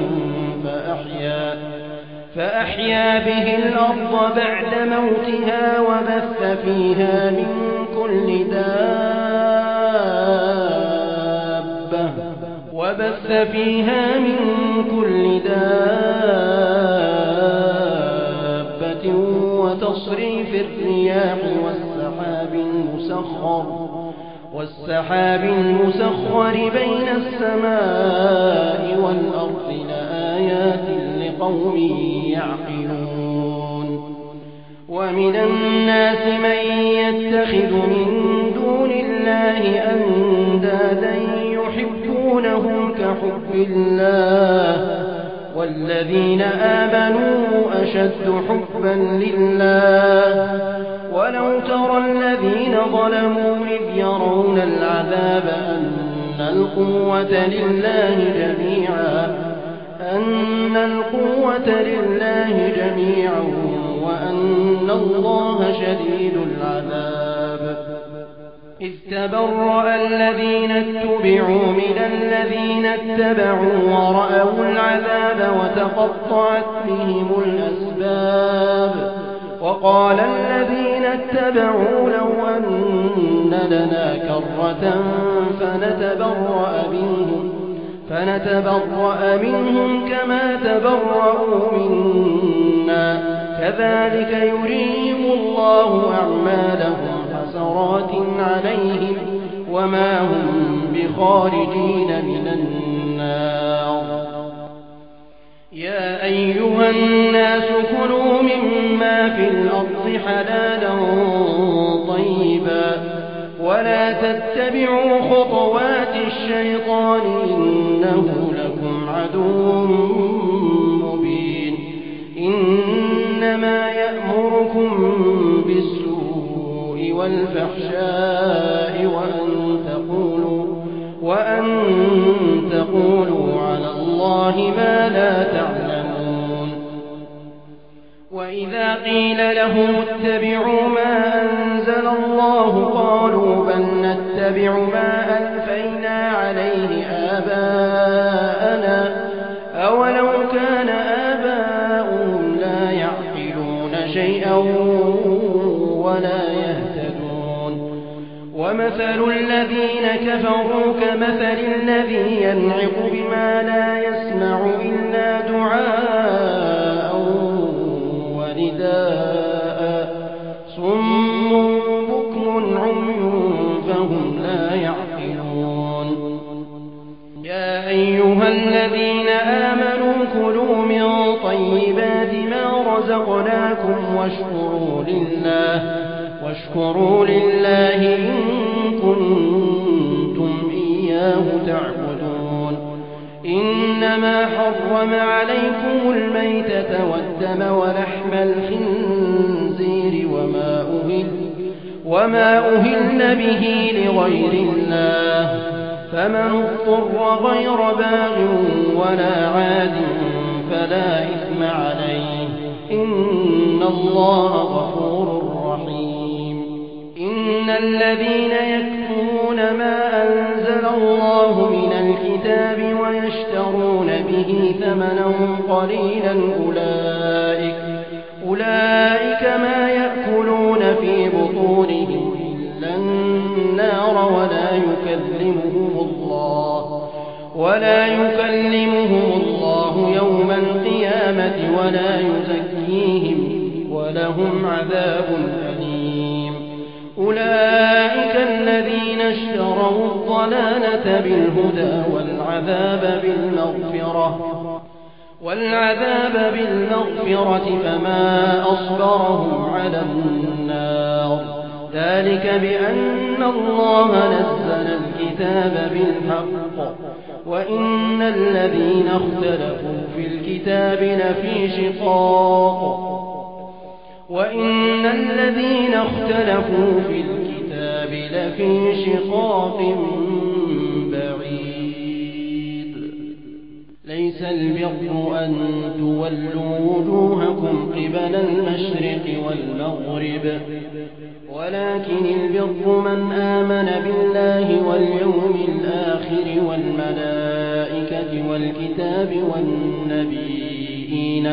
فأحيا به الأرض بعد موتها وبث فيها من كل دابة وتصريف الرياح والسحاب المسخر بين السماء والأرض لآيات لقوم يعقلون. ومن الناس من يتخذ من دون الله أندادا يحبونهم كحب الله والذين آمنوا أشد حبا لله. ولو ترى الذين ظلموا إذ يرون العذاب أن القوة لله جميعا وأن الله شديد العذاب. إذ تبرأ الذين اتبعوا من الذين اتبعوا ورأوا العذاب وتقطعت بهم الأسباب. وقال الذين اتبعوا لو أن لنا كرة فنتبرأ منهم كما تبرأوا منا كذلك يريهم الله أعمالهم حسرات عليهم وما هم بخارجين من النار. يا أيها الناس كلوا مما في الأرض حلالا طيبا ولا تتبعوا خطوات الشيطان إنه لكم عدو مبين. إنما يأمركم بالسوء والفحشاء وأن تقولوا على الله ما لا تعلمون. وإذا قيل لهم اتبعوا ما أنزل الله قالوا بل نتبع ما ألفينا عليه آباءنا أولو كان آباؤهم لا يعقلون شيئا ولا يهتدون ومثل الذين كفروا كمثل الذي ينعق بما لا يسمع إلا دعاء ونداء صم بكم عمي فهم لا يعقلون يا أيها الذين آمنوا كلوا من طيبات ما رزقناكم واشكروا لله إن كنتم إياه تعبدون إنما حرم عليكم الميتة والدم ولحم الخنزير وما أهل به لغير الله فمن اضطر غير باغ ولا عاد فلا إثم عليه إن الله غفور رحيم إن الذين يكتمون ما أنزل الله من الكتاب ويشترون به ثمنا قليلا أولئك ما يأكلون في بطونهم إلا النار ولا يكلمهم الله يوم القيامة ولا يزكيهم ولهم عذاب أليم أولئك الذين اشتروا الضلالة بالهدى والعذاب بالمغفرة فما أصبرهم على النار ذلك بأن الله نزل الكتاب بالحق وإن الذين اختلفوا في الكتاب لفي شقاق بعيد ليس البر أن تولوا وجوهكم قبل المشرق والمغرب ولكن البر من آمن بالله واليوم الآخر والملائكة والكتاب والنبيين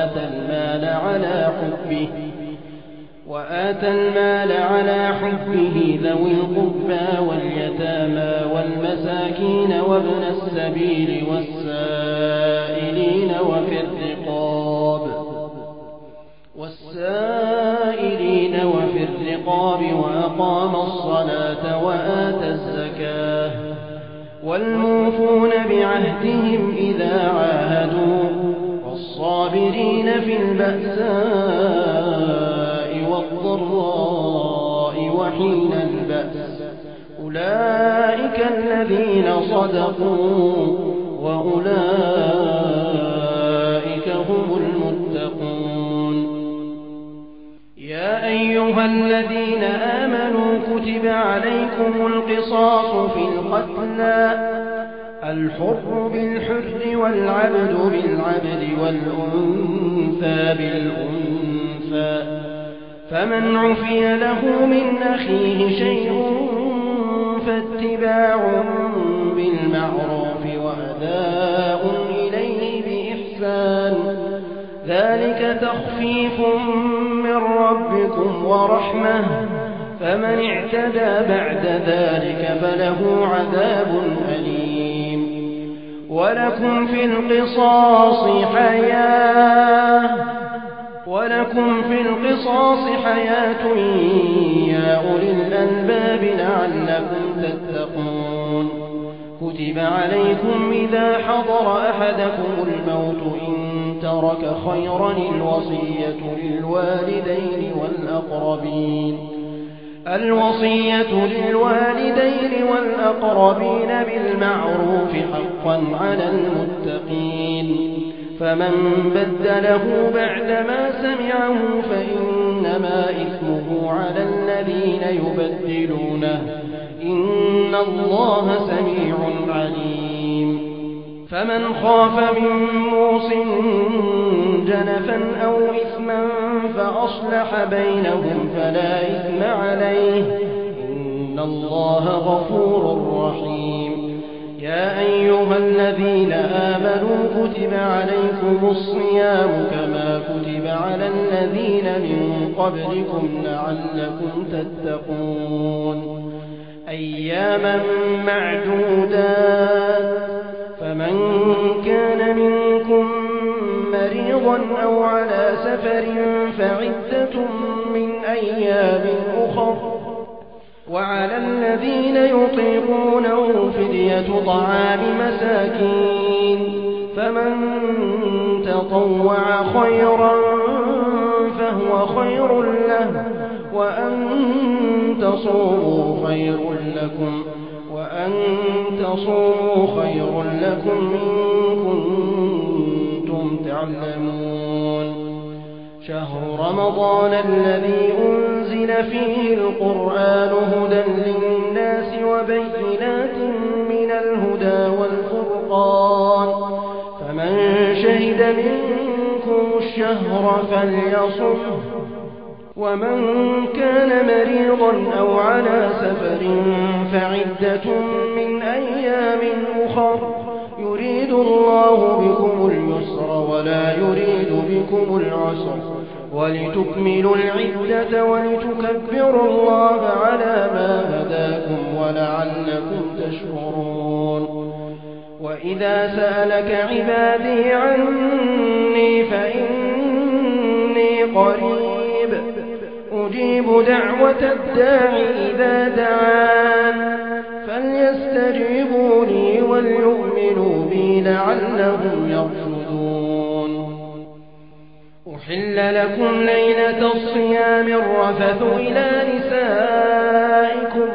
وآتى المال على حبه ذوي القربى واليتامى والمساكين وابن السبيل والسائلين وفي الرقاب وأقام الصلاة وآتى الزكاة والموفون بعهدهم إذا عاهدوا والصابرين في البأساء والضراء وحين البأس أولئك الذين صدقوا وأولئك هم المتقون يا أيها الذين آمنوا كتب عليكم القصاص في القتلى الحر بالحر والعبد بالعبد والأنثى بالأنثى فمن عفي له من أخيه شيء فاتباع بالمعروف وأداء إليه بإحسان ذلك تخفيف من ربكم ورحمة فمن اعتدى بعد ذلك فله عذاب أليم ولكم في القصاص حياة يا أولي الألباب لعلكم تتقون كتب عليكم إذا حضر أحدكم الموت إن ترك خيرا الوصية للوالدين والأقربين بالمعروف حقا على المتقين فمن بدله بعدما سمعه فإنما إثمه على الذين يبدلونه إن الله سميع عليم فمن خاف من موص جنفا أو إثما فأصلح بينهم فلا إثم عليه إن الله غفور رحيم يا أيها الذين آمنوا كتب عليكم الصيام كما كتب على الذين من قبلكم لعلكم تتقون أياما معدودات فمن كان منكم مريضا أو على سفر فعدة من أيام أخر وعلى الذين يطيقونه فدية طعام مساكين فمن تطوع خيرا فهو خير له وأن تصوموا خير لكم إن كنتم تعلمون شهر رمضان الذي أنزل فيه القرآن هدى للناس وبينات من الهدى والفرقان فمن شهد منكم الشهر فليصمه ومن كان مريضا أو على سفر فعدة من أيام أخر يريد الله بكم اليسر ولا يريد بكم العسر ولتكملوا العدة ولتكبروا الله على ما هداكم ولعلكم تشكرون وإذا سألك عبادي عني فإني قريب أجيب دعوة الداع إذا دعان فليستجيبوا لي وليؤمنوا بي لعلهم يرشدون أحل لكم ليلة الصيام الرفث إلى نسائكم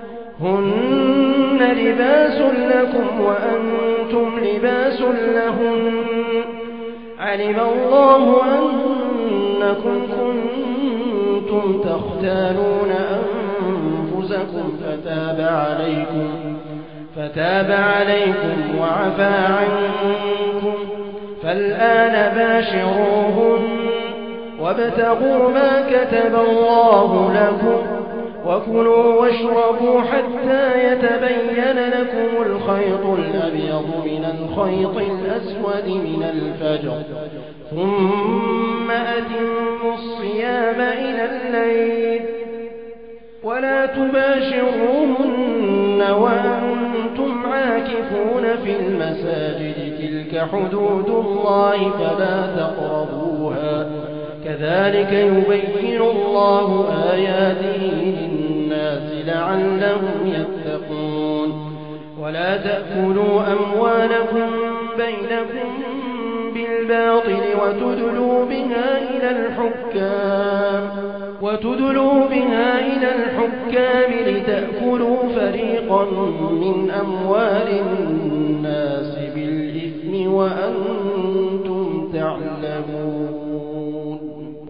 هن لباس لكم وأنتم لباس لهن علم الله أنكم كنتم تختانون أنفسكم فتاب عليكم وعفى عنكم فالآن باشروهن وابتغوا ما كتب الله لكم وكلوا واشربوا حتى يتبين لكم الخيط الأبيض من الخيط الأسود من الفجر ثم أتموا الصيام إلى الليل ولا تباشروهن وأنتم عاكفون في المساجد تلك حدود الله فلا تقربوها كذلك يبين الله آياته للناس لعلهم يتقون ولا تأكلوا أموالكم بينكم بالباطل وتدلوا بها إلى الحكام لتأكلوا فريقا من أموال الناس بالإثم وأنتم تعلمون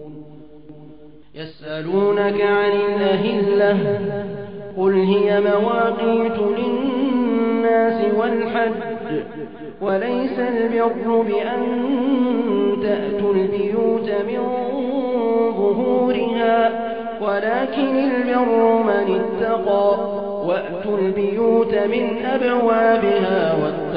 يسألونك عن الأهلة قل هي مواقيت للناس والحج وليس البر بأن تأتوا البيوت من ظهورها ولكن البر من اتقى وأتوا البيوت من أبوابها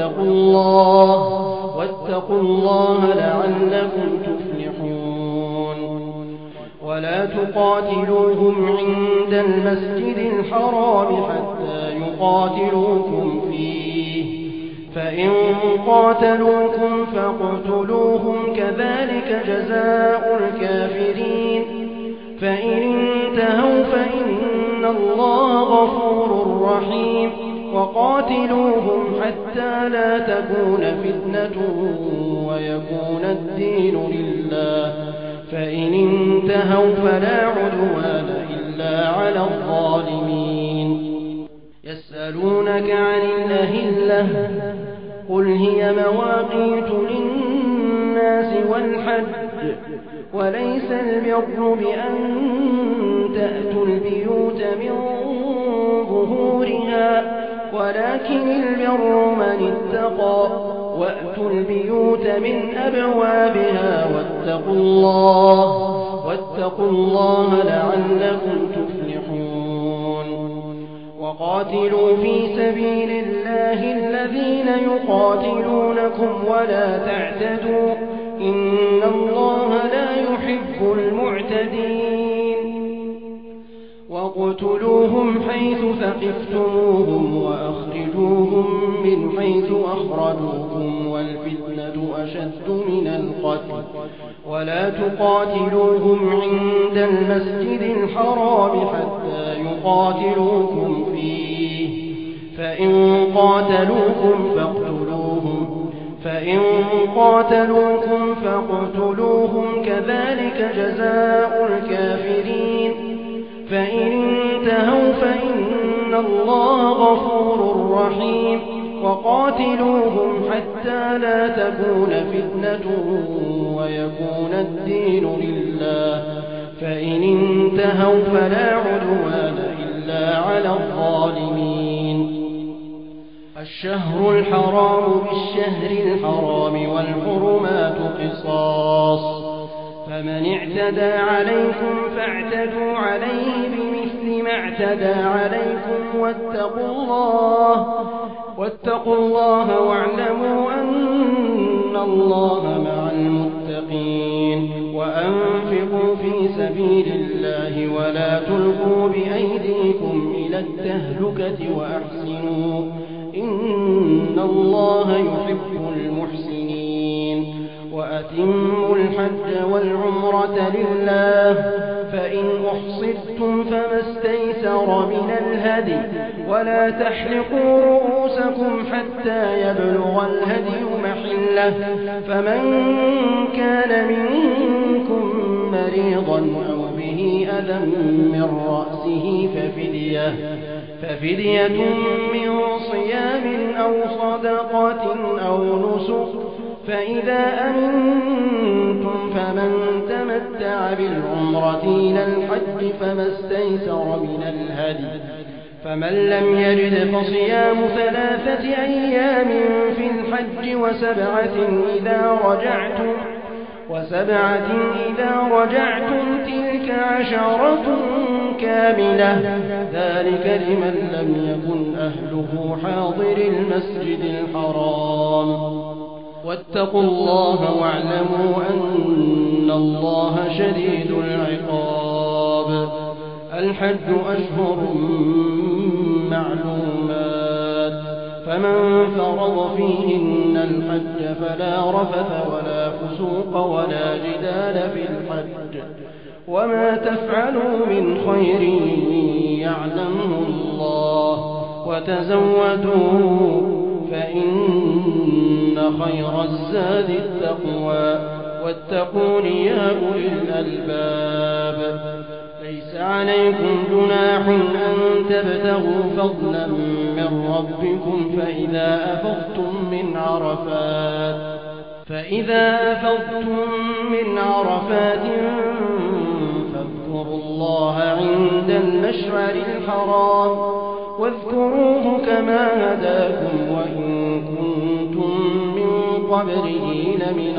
واتقوا الله لعلكم تفلحون ولا تقاتلوهم عند المسجد الحرام حتى يقاتلوكم فيه فإن قاتلوكم فاقتلوهم كذلك جزاء الكافرين فإن انتهوا فإن الله غفور رحيم وقاتلوهم حتى لا تكون فتنة ويكون الدين لله فإن انتهوا فلا عدوان إلا على الظالمين يسألونك عن الأهلة قل هي مواقيت للناس والحج وليس البر بأن تأتوا البيوت من ظهورها ولكن البر من اتقى وأتوا البيوت من أبوابها واتقوا الله لعلكم تفلحون وقاتلوا في سبيل الله الذين يقاتلونكم ولا تعتدوا إن الله لا يحب المعتدين وَاقْتُلُوهُمْ حَيْثُ ثَقِفْتُمُوهُمْ وَأَخْرِجُوهُمْ مِنْ حَيْثُ أَخْرَجُوكُمْ وَالْفِتْنَةُ أَشَدُّ مِنَ الْقَتْلِ وَلَا تُقَاتِلُوهُمْ عِندَ الْمَسْجِدِ الْحَرَامِ حَتَّى يُقَاتِلُوكُمْ فِيهِ فَإِنْ قَاتَلُوكُمْ فَاقْتُلُوهُمْ كَذَلِكَ جَزَاءُ الْكَافِرِينَ فَإِنِ انتهوا فَإِنَّ اللَّهَ غَفُورٌ رَّحِيمٌ وَقَاتِلُوهُمْ حَتَّى لَا تَكُونَ فِتْنَةٌ وَيَكُونَ الدِّينُ لِلَّهِ فَإِنِ انتهوا فَلَا عُدْوَانَ إِلَّا عَلَى الظَّالِمِينَ الشهر الحرام بالشهر الحرام والحرمات قصاص فمن اعتدى عليكم فاعتدوا عليه بمثل ما اعتدى عليكم واتقوا الله واعلموا أن الله مع المتقين وأنفقوا في سبيل الله ولا تلقوا بأيديكم إلى التهلكة وأحسنوا إن الله يحب المحسنين وأتموا الحج والعمرة لله فإن أحصرتم فما استيسر من الهدي ولا تحلقوا رؤوسكم حتى يبلغ الهدي محله فمن كان منكم مريضا أو به أذى من رأسه ففدية من صيام أو صدقة أو نسك فإذا أمنتم فمن تمتع بالعمرة إلى الحج فما استيسر من الهدي فمن لم يجد فصيام 3 أيام في الحج وسبعة إذا رجعتم تلك 10 كاملة ذلك لمن لم يكن أهله حاضر المسجد الحرام واتقوا الله واعلموا أن الله شديد العقاب الحج أشهر معلومات فمن فرض فيهن الحج فلا رفث ولا فسوق ولا جدال في الحج وما تفعلوا من خير يعلمه الله وتزودوا فإن خير الزاد التقوى واتقون يا أولي الألباب ليس عليكم جناح أن تبتغوا فضلا من ربكم فإذا أفضتم من عرفات فاذكروا الله عند المشعر الحرام واذكروه كما هداكم وإن كنتم من قبله لمن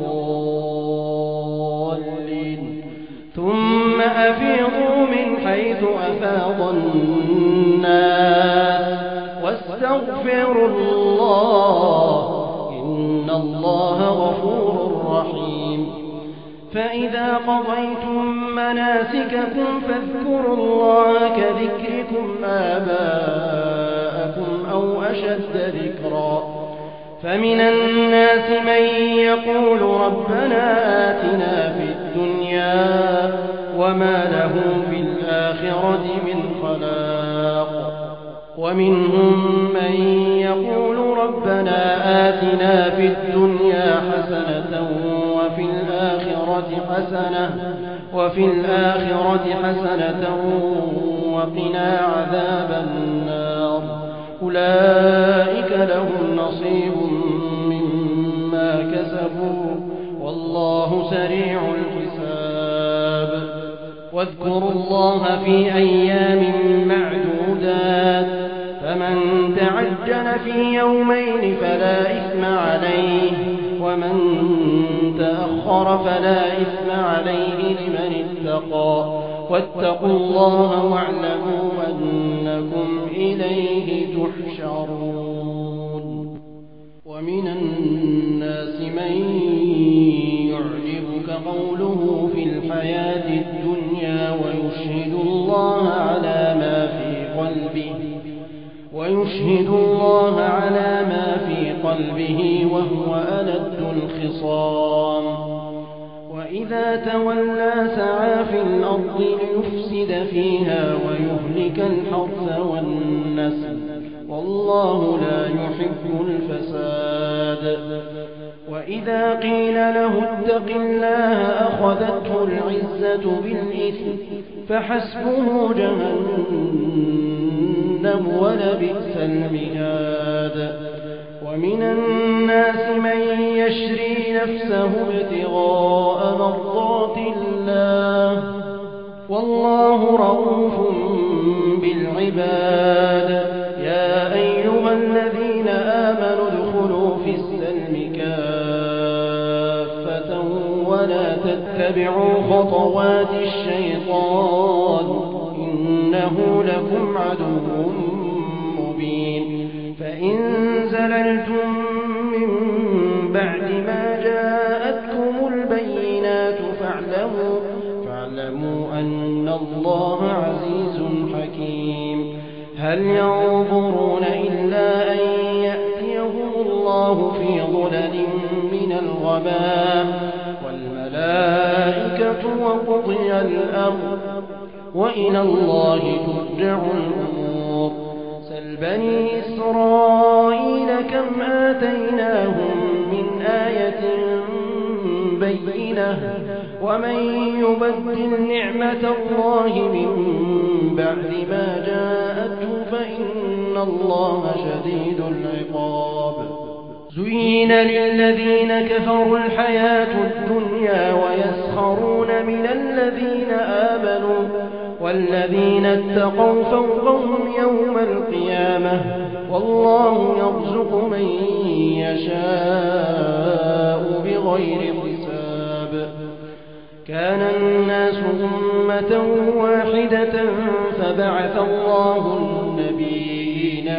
الضالين ثم أفيضوا من حيث أفاض الناس واستغفروا الله إن الله غفور رحيم فإذا قضيتم مناسككم فاذكروا الله كذكركم آباءكم أو أشد ذكرا فمن الناس من يقول ربنا آتنا في الدنيا وما له في الآخرة من خلاق ومنهم من يقول ربنا آتنا في الدنيا حسنة وفي الآخرة حسنة وقنا عذاب النار أولئك لهم نصيب مما كسبوا والله سريع الحساب واذكروا الله في أيام معدودات فمن تعجل في يومين فلا إثم عليه ومن تأخر فلا إثم عليه لمن اتقى واتقوا الله واعلموا أنكم إليه تحشرون ومن الناس من يعجبك قوله في الحياة الدنيا ويشهد الله على ما في قلبه وهو ألد الخصام وإذا تولى سعى في الأرض ليفسد فيها ويهلك الحرث والنسل والله لا يحب الفساد وإذا قيل له اتق الله أخذته العزة بالإثم فحسبه جهنم ولبئس المهاد ومن الناس من يشري نفسه ابتغاء مرضات الله والله رؤوف بالعباد يا أيها الذين آمنوا ادخلوا في السلم كافة ولا تتبعوا خطوات الشيطان إنه لكم عدو مبين فإن زللتم من بعد ما جاءتكم البينات فاعلموا أن الله عزيز حكيم هل ينظرون إلا أن يأتيهم الله في ظلل من الغمام والملائكة وقضي الأمر وإلى الله ترجع الأمور سل بني إسرائيل كم آتيناهم من آية بينة ومن يبدل نعمة الله من بعد ما جاءته فإن الله شديد العقاب زين للذين كفروا الحياة الدنيا ويسخرون من الذين آمنوا والذين اتقوا فوقهم يوم القيامة والله يرزق من يشاء بغير حساب كان الناس أمة واحدة فبعث الله النبيين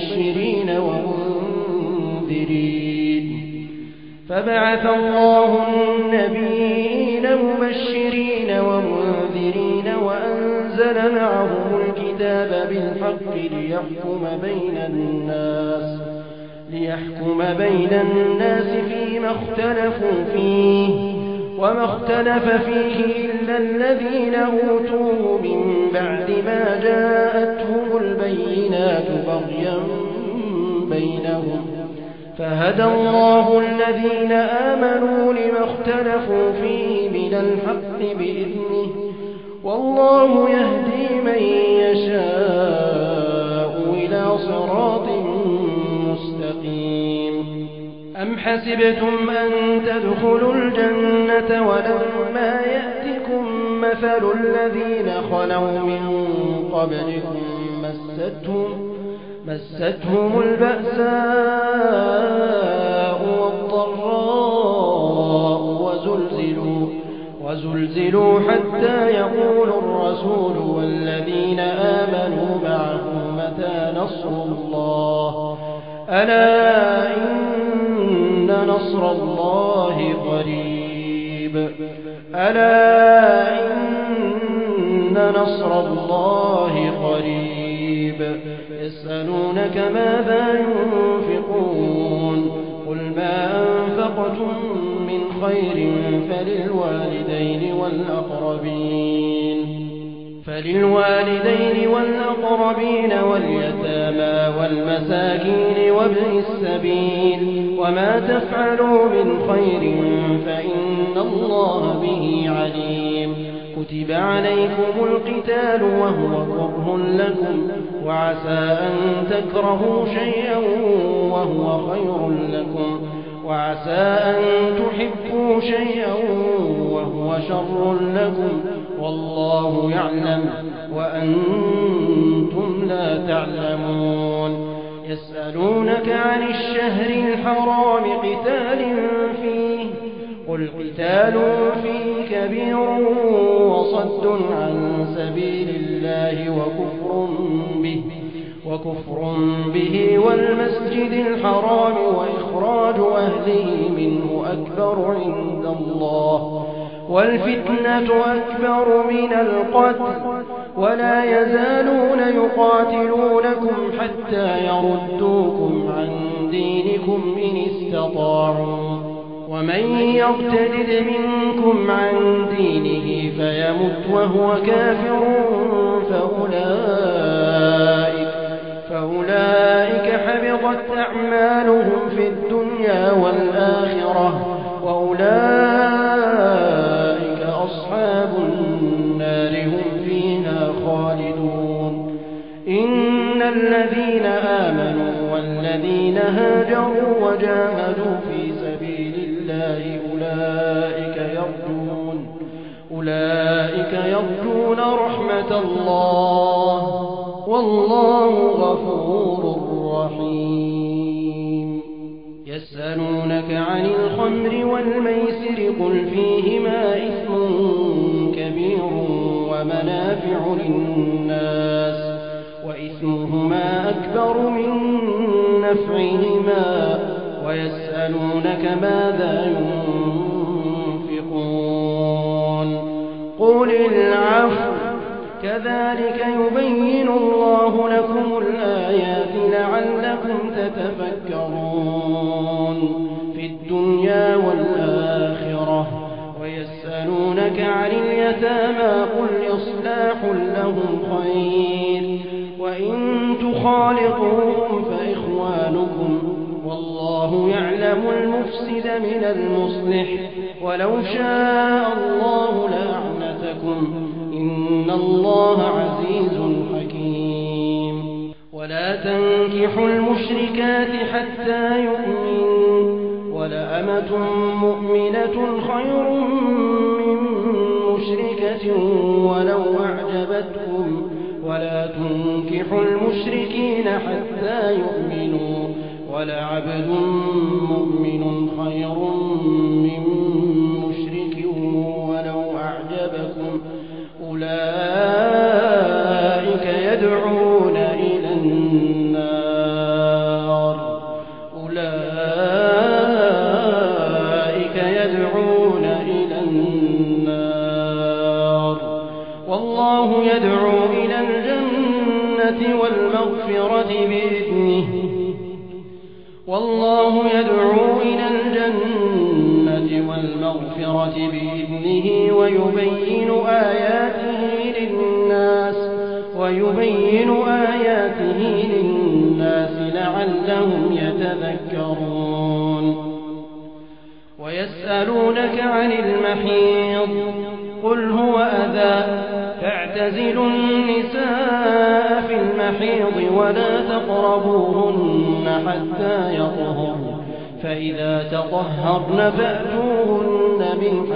مبشرين ومنذرين وأنزل معهم الكتاب بالحق ليحكم بين الناس فيما اختلفوا فيه وما اختلف فيه إلا الذين أوتوه من بعد ما جاءتهم البينات بغيا بينهم فهدى الله الذين آمنوا لما اختلفوا فيه من الحق بإذنه والله يهدي من يشاء إلى صراط مستقيم أم حسبتم أن تدخلوا الجنة ولما يأتكم مثل الذين خلوا من قبلكم مستهم البأساء والضراء وزلزلوا حتى يقول الرسول والذين آمنوا معه متى نصر الله ألا إن نصر الله قريب يسألونك ماذا ينفقون قل ما أنفقتم من خير فللوالدين والأقربين واليتامى والمساكين وابن السبيل وما تفعلوا من خير فإن الله به عليم كتب عليكم القتال وهو كره لكم وعسى أن تكرهوا شيئا وهو خير لكم وعسى أن تحبوا شيئا وهو شر لكم والله يعلم وأنتم لا تعلمون يسألونك عن الشهر الحرام قتال فيه قل قتال فيه كبير وصد عن سبيل الله وكفر به والمسجد الحرام وإخراج أهله منه أكبر عند الله والفتنة أكبر من القتل ولا يزالون يقاتلونكم حتى يردوكم عن دينكم إن استطاعوا ومن يرتد منكم عن دينه فيمت وهو كافر فأولئك حبطت أعمالهم في الدنيا والآخرة وأولئك أصحاب النار هم فيها خالدون إن الذين آمنوا والذين هاجروا وجاهدوا في سبيل الله أولئك يرجون رحمة الله والله غفور رحيم يسألونك عن الخمر والميسر قل فيهما إثم كبير ومنافع للناس وإثمهما أكبر من نفعهما ويسألونك ماذا ينفقون قل العفو كذلك يبين الله لكم الآيات لعلكم تتفكرون في الدنيا والآخرة ويسألونك عن اليتامى قل إصلاح لهم خير وإن تخالطوهم فإخوانكم والله يعلم المفسد من المصلح ولو شاء الله لأعنتكم إن الله عزيز حكيم ولا تنكحوا المشركات حتى يؤمنوا ولأمة مؤمنة خير من مشركة ولو أعجبتكم ولا تنكحوا المشركين حتى يؤمنوا ولعبد مؤمن خير من مشرك ولو أعجبكم أولئك يدعون إلى النار والله يدعو إلى الجنة والمغفرة بإذنه ويبين آياته للناس لعلهم يتذكرون ويسألونك عن المحيض قل هو أذى فاعتزلوا النساء في المحيض ولا تقربوهن حتى يطهرن فإذا تطهرن فأتوهن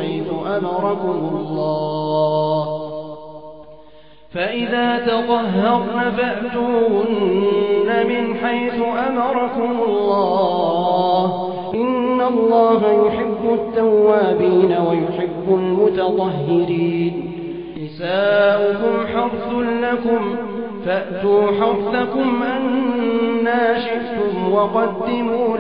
من حيث أمركم الله إن الله يحب التوابين ويحب المتطهرين نساؤكم حرث لكم فأتوا حرثكم أنى شئتم وقدموا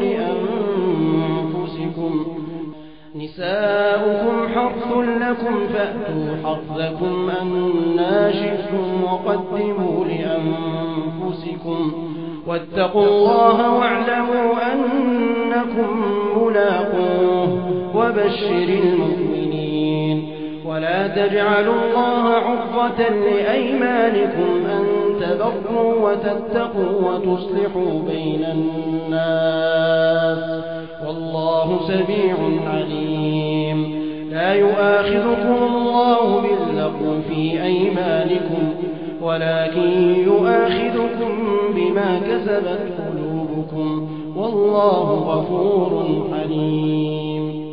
لأنفسكم واتقوا الله واعلموا أنكم ملاقوه وبشر المؤمنين ولا تجعلوا الله عرضة لأيمانكم أن تبروا وتتقوا وتصلحوا بين الناس والله سميع عليم لا يؤاخذكم الله باللغو في أيمانكم ولكن يؤاخذكم بما كسبت قلوبكم والله غفور حليم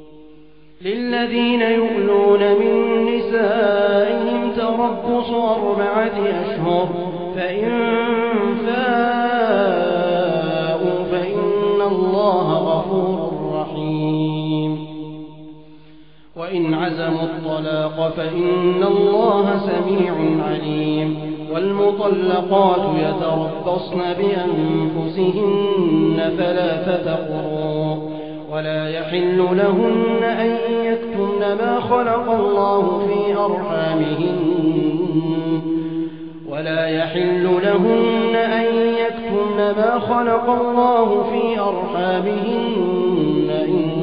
للذين يؤلون من نسائهم تربص 4 أشهر فإن فاءوا فإن الله غفور رحيم وإن عزموا الطلاق فإن الله سميع عليم والمطلقات يتربصن بأنفسهن 3 قروء ولا يحل لهن أن يكتمن ما خلق الله في أرحامهن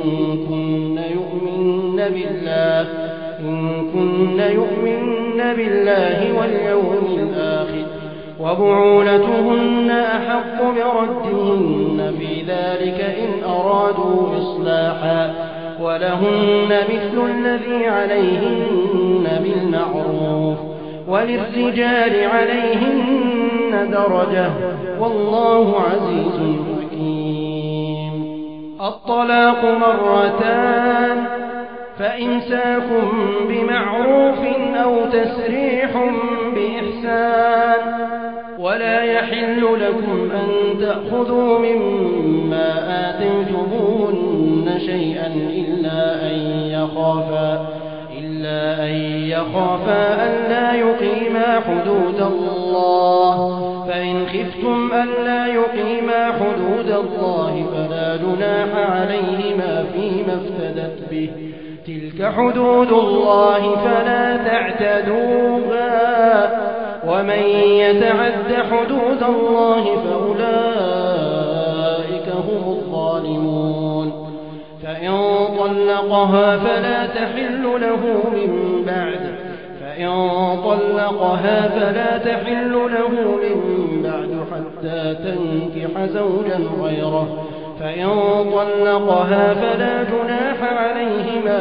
إن كن يؤمن بالله واليوم الآخر وبعولتهن أحق بردهن في ذلك إن أرادوا إصلاحا ولهن مثل الذي عليهن بالمعروف وللرجال عليهن درجة والله عزيز حكيم. الطلاق 2 فإمساك بمعروف أو تسريح بإحسان ولا يحل لكم أن تأخذوا مما آتيتموهن شيئا إلا أن يخافا ألا يقيما حدود الله فإن خفتم ألا يقيما حدود الله فلا جناح عليهما فيما افتدت به تلك حدود الله فلا تعتدوها ومن يتعد حدود الله فأولئك هم الظالمون. فإن طلقها فلا تحل له من بعد حتى تنكح زوجا غيره فإن طلقها فلا جناح عليهما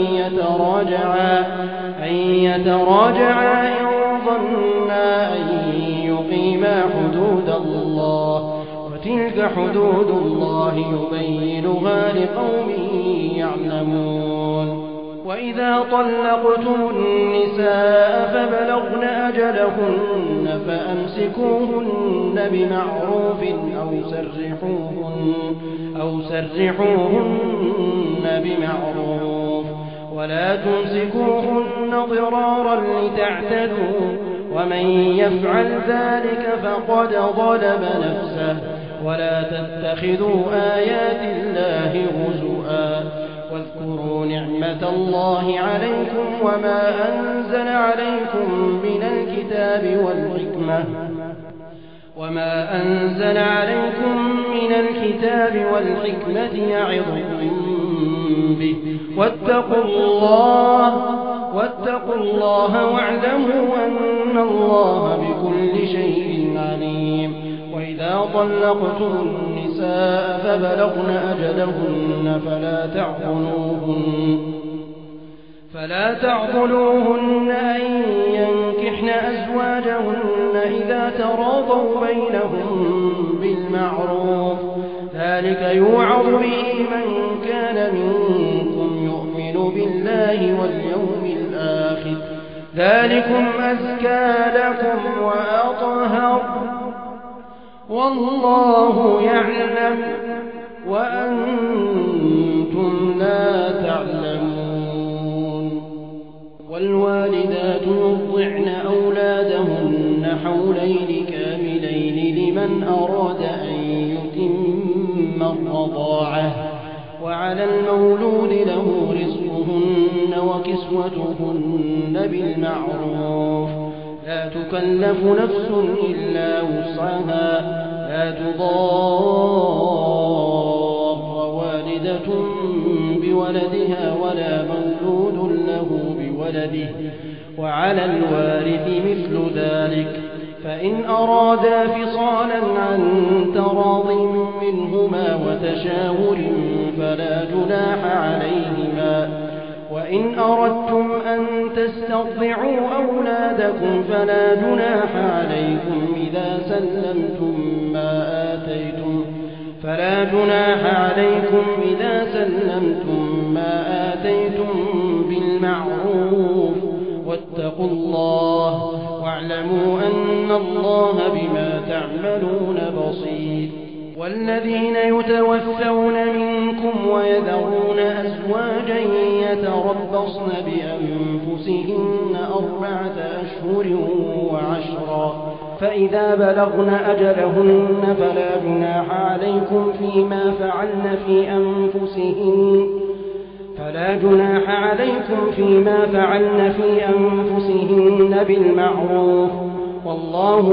أن يتراجعا إن ظنا أن يقيما حدود الله وتلك حدود الله يبينها لقوم يعلمون. وإذا طلقتم النساء فبلغن أجلهن فأمسكوهن بمعروف أو سرحوهن بمعروف ولا تمسكوهن ضرارا لتعتدوا ومن يفعل ذلك فقد ظلم نفسه ولا تتخذوا آيات الله هزؤا واذكروا نعمة الله عليكم وما أنزل عليكم من الكتاب والحكمة يعظكم به واتقوا الله واعلموا أن الله بكل شيء عليم. وإذا طلقتم النساء فبلغن أجلهن فلا تعضلوهن أن ينكحن أزواجهن إذا تراضوا بينهم بالمعروف ذلك يوعظ به من كان منكم يؤمن بالله واليوم الآخر ذلكم أزكى لكم وأطهر والله يعلم وأنتم لا تعلمون. والوالدات يرضعن أولادهن حولين كاملين لمن أراد أن يتم الرضاعة وعلى المولود له رزقهن وكسوتهن بالمعروف لا تكلف نفس إلا وسعها لا تضار والدة بولدها ولا مولود له بولده وعلى الوارث مثل ذلك فإن أرادا فصالا عن تراض منهما وتشاور فلا جناح عليهما. وإن أردتم أن تسترضعوا أولادكم فلا جناح عليكم إذا سلمتم ما آتيتم بالمعروف واتقوا الله واعلموا أن الله بما تعملون بصير. والذين يتوفون منكم ويذرون أزواجا يتربصن بأنفسهن 4 أشهر و10 فإذا بلغن أجلهن فلا جناح عليكم فيما فعلن في أنفسهن بالمعروف والله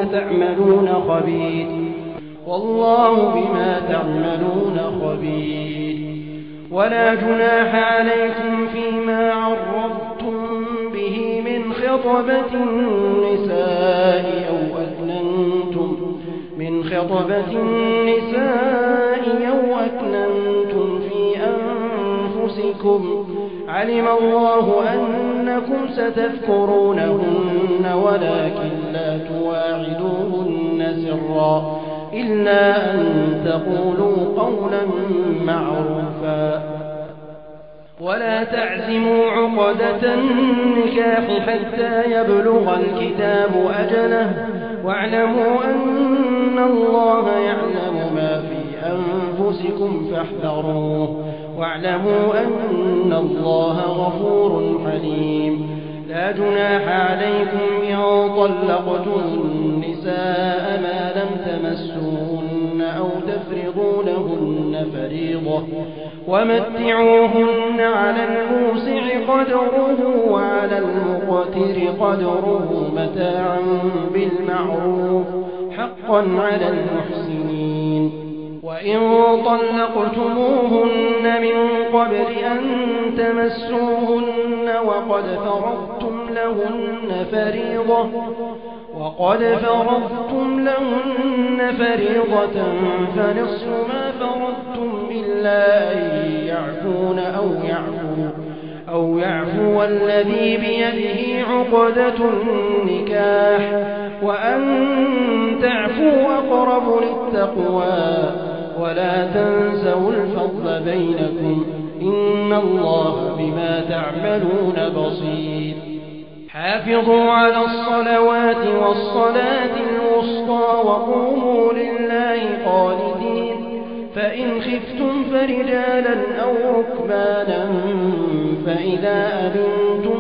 بما تعملون خبير ولا جناح عليكم فيما عرضتم به من خطبة النساء أو أكننتم في أنفسكم علم الله أنكم ستذكرونهن ولكن لا تواعدوهن سرا إلا أن تقولوا قولا معروفا ولا تعزموا عقدة النكاح حتى يبلغ الكتاب أجله واعلموا أن الله يعلم ما في أنفسكم فاحذروه واعلموا أن الله غفور حليم لا جناح عليكم إن طلقتم النساء ما لم تمسوهن أو تفرضوا لهن فريضة ومتعوهن على الموسع قدره وعلى المقتر قدره متاعا بالمعروف حقا على المحسنين وإن طلقتموهن من قبل أن تمسوهن وقد فرضتم لهن فريضة فنصف ما فرضتم إلا أن يعفون أو يعفو الذي بيده عقدة النكاح وأن تعفوا أقرب للتقوى ولا تنسوا الفضل بينكم إن الله بما تعملون بصير حافظوا على الصلوات والصلاة الوسطى وقوموا لله قانتين فإن خفتم فرجالا أو ركبانا فإذا أمنتم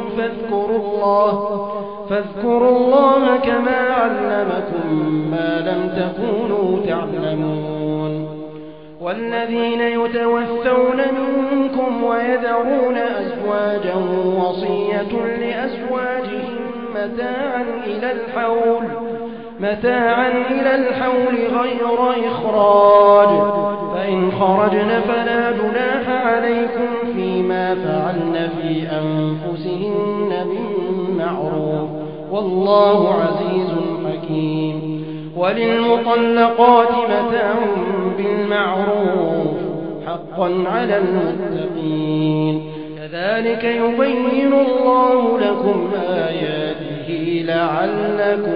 فاذكروا الله كما علمكم ما لم تكونوا تعلمون والذين يتوفون منكم ويذرون أزواجا وصية لأزواجهم متاعا إلى الحول غير إخراج فإن خرجن فلا جناح عليكم فيما فعلن في أنفسهن بالمعروف والله عزيز حكيم وللمطلقات متاع بالمعروف حقا على المتقين كذلك يبين الله لكم آياته لعلكم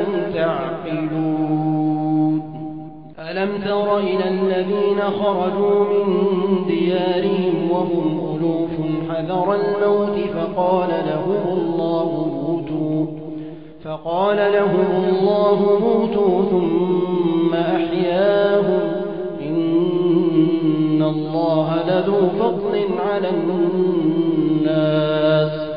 تعقلون ألم تر إلى الذين خرجوا من ديارهم وهم ألوف حذر الموت فقال لهم الله موتوا ثم أحياهم إن الله لذو فضل على الناس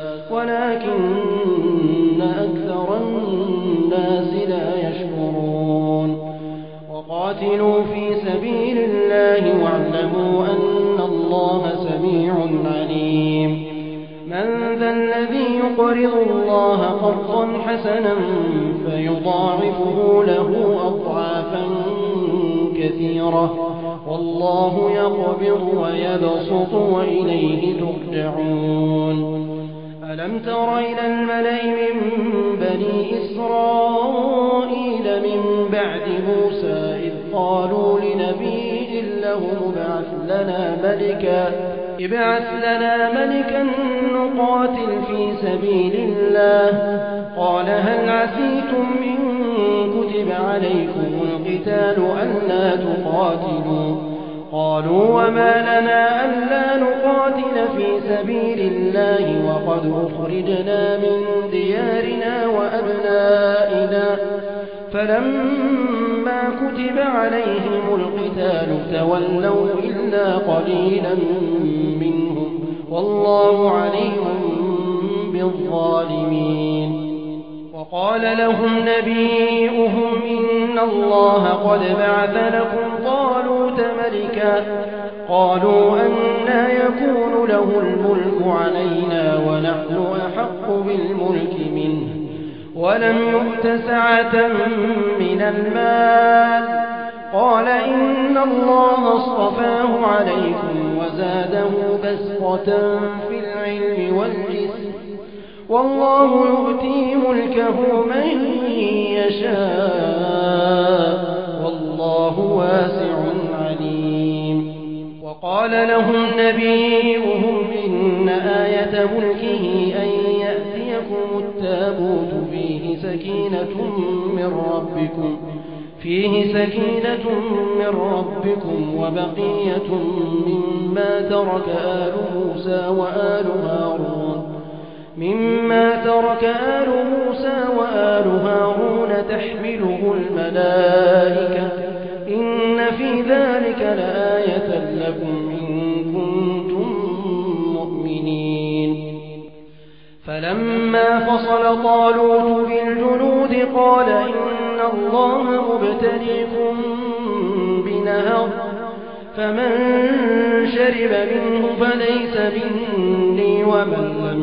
ولكن أكثر الناس لا يشكرون وقاتلوا في سبيل الله واعلموا أن الله سميع عليم من ذا الذي يقرض الله قرضا حسنا فيضاعفه له أضعافا كثيرة والله يقبض ويبسط وإليه ترجعون ألم تر إلى الملأ من بني إسرائيل من بعد موسى إذ قالوا لنبي له ابعث لنا ملكا نقاتل في سبيل الله قال هل عسيتم إن كتب عليكم القتال ألا تقاتلوا قالوا وما لنا ألا نقاتل في سبيل الله وقد أخرجنا من ديارنا وأبنائنا فلما كتب عليهم القتال تولوا إلا قليلا منهم والله عليم بالظالمين. وقال لهم نبيئهم إن الله قد بعث لكم طالوت ملكا قالوا أنى يكون له الملك علينا ونحن أحق بالملك منه ولم يؤت سعة من المال قال إن الله اصطفاه عليكم وزاده بسطة في العلم والجسم والله يؤتي ملكه من يشاء والله واسع عليم. وقال لهم نبيهم إن آية ملكه أن يأتيكم التابوت فيه سكينة من ربكم وبقية مما ترك آل موسى وآل هارون تحمله الملائكة إن في ذلك لآية لكم إن كنتم مؤمنين. فلما فصل طالوت بالجنود قال إن الله مبتليكم بنهر فمن شرب منه فليس مني ومن لم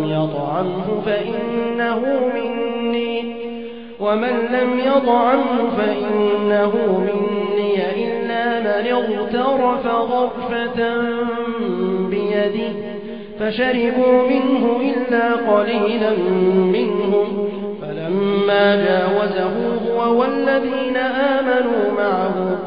يطعمه فإنه مني إلا من اغترف غرفة بيده فشربوا منه إلا قليلا منهم فلما جاوزه هو والذين آمنوا معه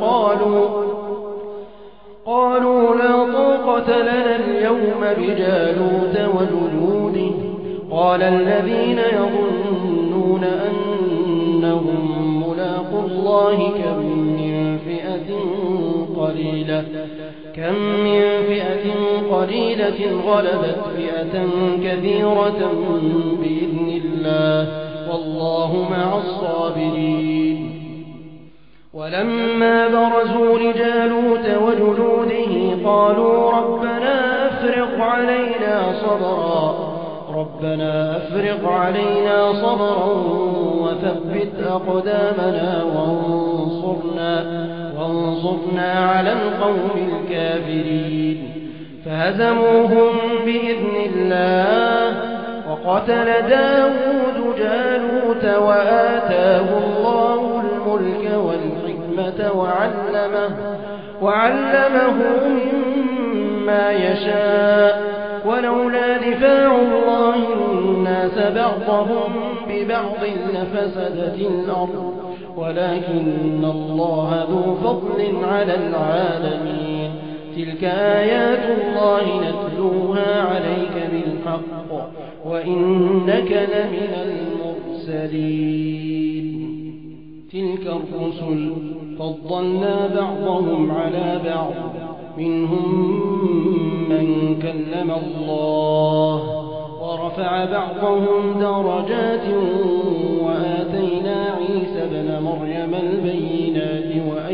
قالوا لا طاقة لنا اليوم بجالوت وجنوده قال الذين يظنون أنهم ملاقو الله كم من فئة قليلة غلبت فئة كثيرة بإذن الله والله مع الصابرين. ولما برزوا لجالوت وجنوده قالوا ربنا أفرغ علينا صبرا وثبت أقدامنا وانصرنا على القوم الكافرين. فهزموهم بإذن الله وقتل داود جالوت وآتاه الله الملك والحكمة وعلمه مما يشاء ولولا دفاع الله الناس بعضهم ببعض لفسدت الأرض ولكن الله ذو فضل على العالمين. تلك آيات الله نتلوها عليك بالحق وإنك لمن المرسلين. تلك الرسل فضلنا بعضهم على بعض منهم من كلم الله ورفع بعضهم درجات وآتينا عيسى ابن مريم البينات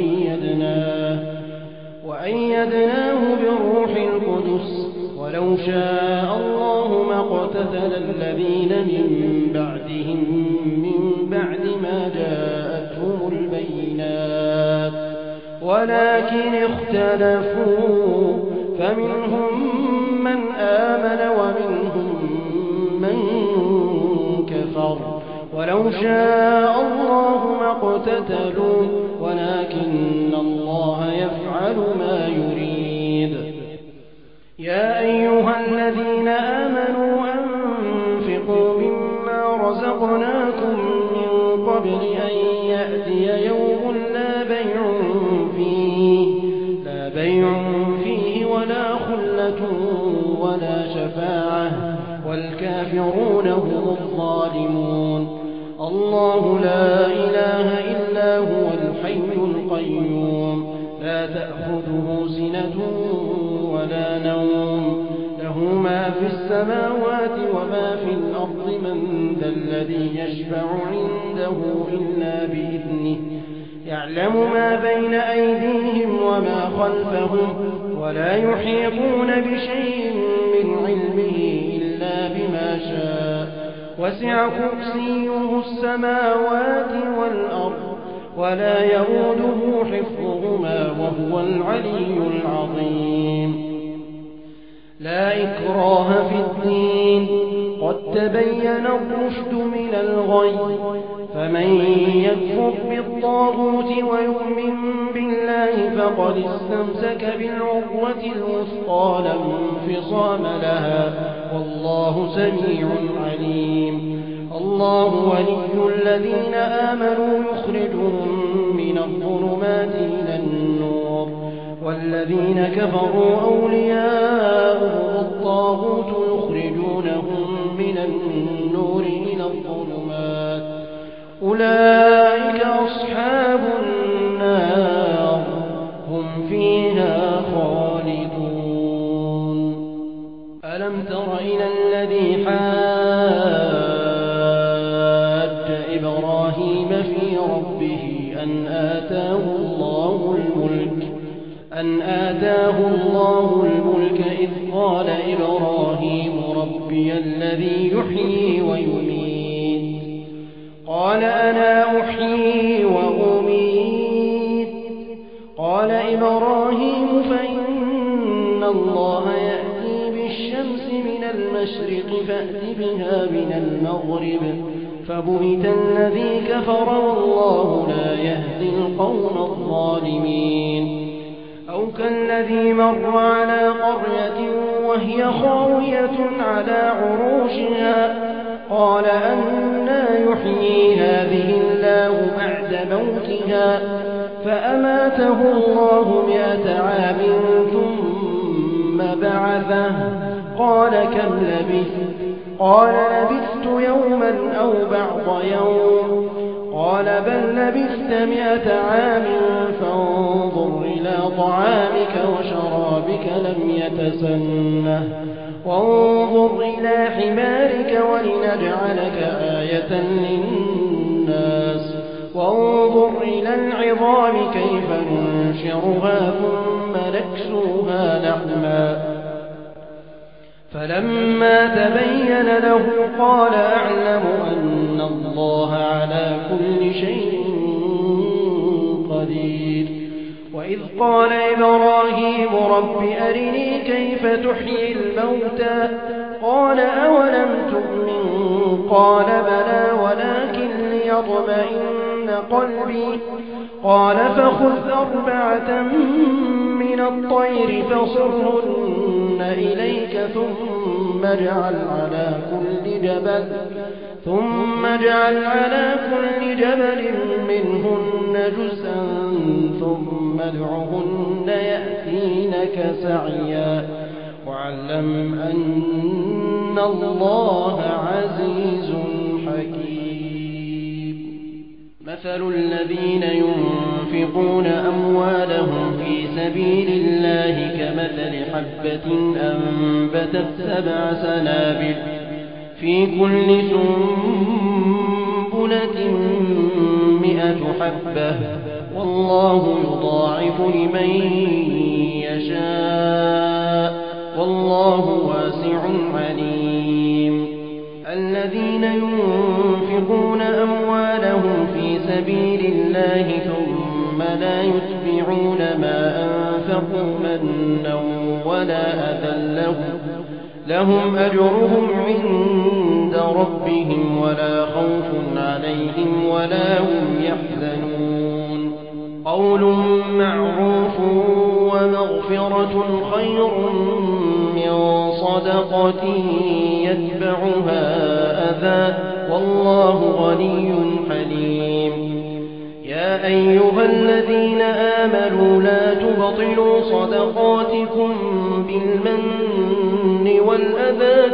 وأيدناه بروح القدس ولو شاء الله ما اقتتل الذين من بعدهم من بعد ما جاءتهم البينات ولكن اختلفوا فمنهم من آمن ومنهم من كفر ولو شاء الله ما اقتتلوا ولكن الله يفعل ما يريد. يا أيها الذين آمنوا أنفقوا مما رزقناكم من قبل أن يأتي يوم لا بيع فيه ولا خلة ولا شفاعة والكافرون هم الظالمون. الله لا إله إلا هو الحي القيوم لا تأخذه سنة ولا نوم له ما في السماوات وما في الأرض من ذا الذي يشفع عنده إلا بإذنه يعلم ما بين أيديهم وما خلفهم ولا يحيطون بشيء من علمه إلا بما شاء وسع كرسيه السماوات والأرض ولا يؤوده حفظهما وهو العلي العظيم لا إكراه في الدين قد تبين الرشد من الغي فمن يكفر بالطاغوت ويؤمن بالله فقد استمسك بالعروة الوثقى لا انفصام لها والله سميع عليم الله ولي الذين آمنوا يخرجهم من الظلمات إلى النور والذين كفروا أولياؤهم الطاغوت يخرجونهم من النور إلى الظلمات أولئك أصحاب النار هم فيها خالدون ألم تر إلى الذي حاج إبراهيم في ربه أن آتاه الله الملك إذ قال إبراهيم ربي الذي يحيي ويميت قال أنا أحيي وأميت قال إبراهيم فإن الله يأتي بالشمس من المشرق فأت بها من المغرب فبهت الذي كفر والله لا يهدي القوم الظالمين أو كالذي مر على قرية وهي خاوية على عروشها قال أنى يحيي هذه الله بعد موتها فأماته الله 100 عام ثم بعثه قال كم لبثت قال لبثت يوما أو بعض يوم قال بل لبثت 100 عام فانظر إلى طعامك وشرابك لم يتسنه وانظر إلى حمارك ولنجعلك آية للناس وانظر إلى العظام كيف ننشرها ثم نكسوها لحما فلما تبين له قال أعلم أن الله على كل شيء قدير وإذ قال إبراهيم رب أرني كيف تحيي الموتى قال أولم تؤمن قال بلى ولكن ليطمئن قلبي قال فخذ 4 من الطير فصرهن إليك ثم اجعل على كل جبل منهن جزءا ثم ادعهن يأتينك سعيا واعلم أن الله عزيز حكيم مثل الذين ينفقون أموالهم في سبيل الله كمثل حبة أنبتت 7 سنابل في كل سنبلة 100 حبة والله يضاعف لمن يشاء والله واسع عليم الذين ينفقون أموالهم في سبيل الله ثم لا يتبعون ما أنفقوا منا ولا أذى لهم أجرهم عند ربهم ولا خوف عليهم ولا هم يحزنون قول معروف ومغفرة خير من صدقة يتبعها أذى والله غني حليم يا أيها الذين آمنوا لا تبطلوا صدقاتكم بالمن والأذى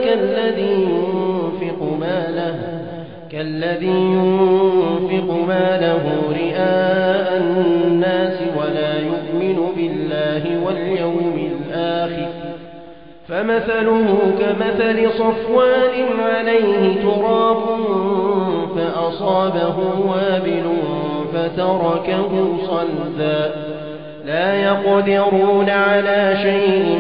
كالذي ينفق ماله رئاء الناس ولا يؤمن بالله واليوم الآخر فمثله كمثل صفوان عليه تراب فأصابه وابل فتركه صلدا لا يقدرون على شيء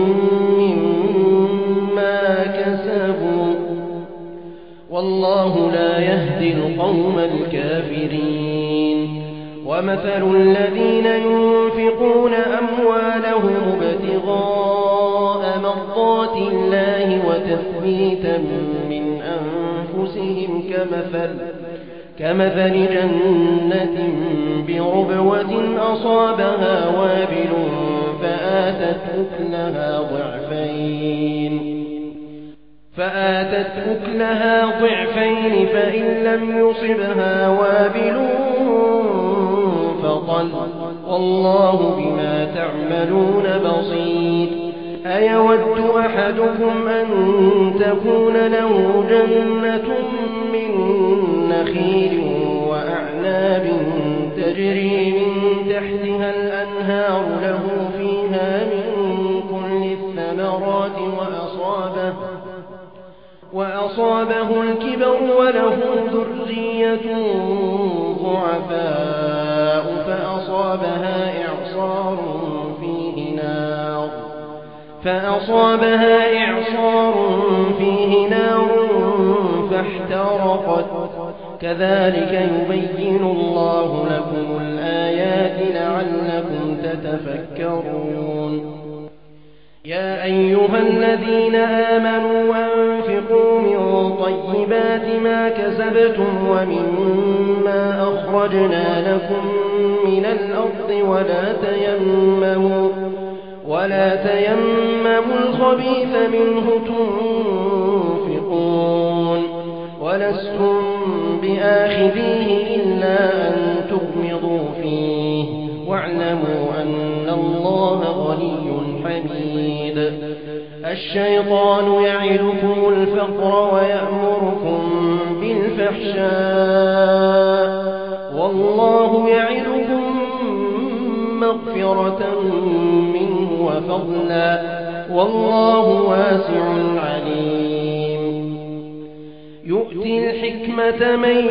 مما كسبوا والله لا يهدي القوم الكافرين ومثل الذين ينفقون أموالهم ابتغاء مرضات الله وتثبيتا من أنفسهم كمثل جنة بربوة أصابها وابل فآتت أكلها ضعفين فإن لم يصبها وابل فطل والله بما تعملون بصير أيود أحدكم أن تكون له جنة من نخيل وأعناب تجري من تحتها الأنهار له فيها من كل الثمرات وأصابه الكبر وله ذرية ضعفاء فأصابها إعصار فيه نار فاحترقت كذلك يبين الله لكم الآيات لعلكم تتفكرون يا أيها الذين آمنوا أنفقوا من طيبات ما كسبتم ومما أخرجنا لكم من الأرض ولا تيمموا الخبيث منه تنفقون ولستم بآخذيه إلا أن تغمضوا فيه واعلموا أن الله غني حميد الشيطان يعدكم الفقر ويأمركم بالفحشاء والله يعدكم مغفرة منه وفضلا والله واسع عليم يؤتي الحكمة من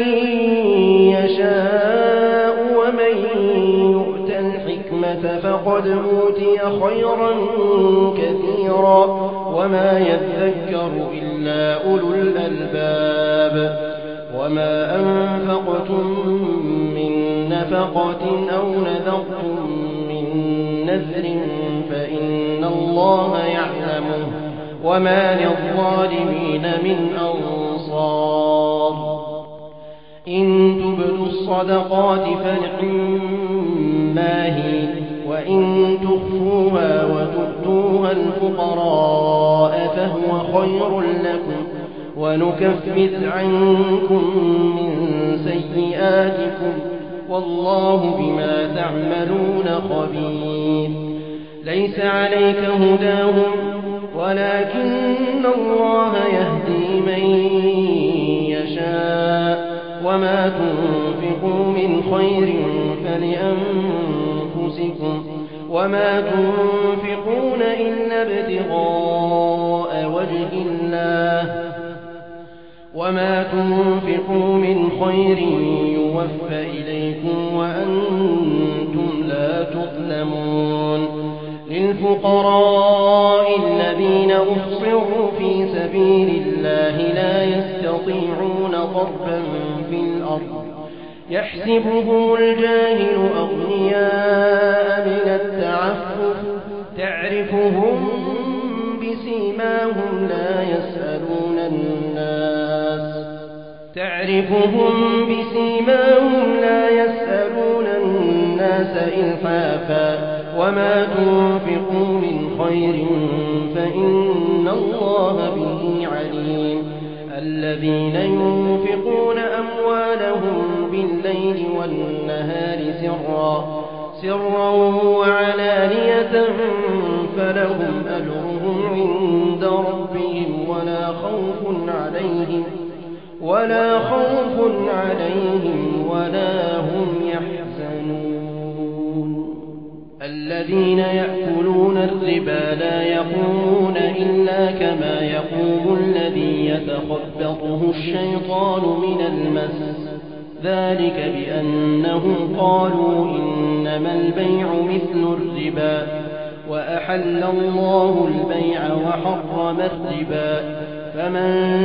يشاء ومن يؤت الحكمة فقد أوتي خيرا كثيرا وما يذكر إلا أولو الألباب وما أنفقتم من نفقة أو نذرتم من نذر فإن الله يعلمه وما للظالمين من أنصار إن تبدوا الصدقات فنعما هي وإن تخفوها وتؤتوها الفقراء فهو خير لكم ونكفر عنكم من سيئاتكم والله بما تعملون خبير ليس عليك هداهم ولكن الله يهدي من يشاء وما تنفقوا من خير فلأنفسكم وما تنفقون إلا ابتغاء وجه الله وما تنفقوا من خير يوفى إليكم وأنتم لا تظلمون للفقراء الذين أحصروا في سبيل الله لا يستطيعون ضربا في الأرض يحسبهم الجاهل أغنياء من التعفف تعرفهم بسيماهم لا يسألون الناس إلحافا وما تنفقوا من خير فإن الله به عليم الذين ينفقون أموالهم بالليل والنهار سرا وعلانية فلهم أجرهم عند ربهم ولا خوف عليهم ولا هم يحزنون الذين يأكلون الربا لا يقومون إلا كما يقوم الذي يتخبطه الشيطان من المس ذلك بأنهم قالوا إنما البيع مثل الربا وأحل الله البيع وحرم الربا فمن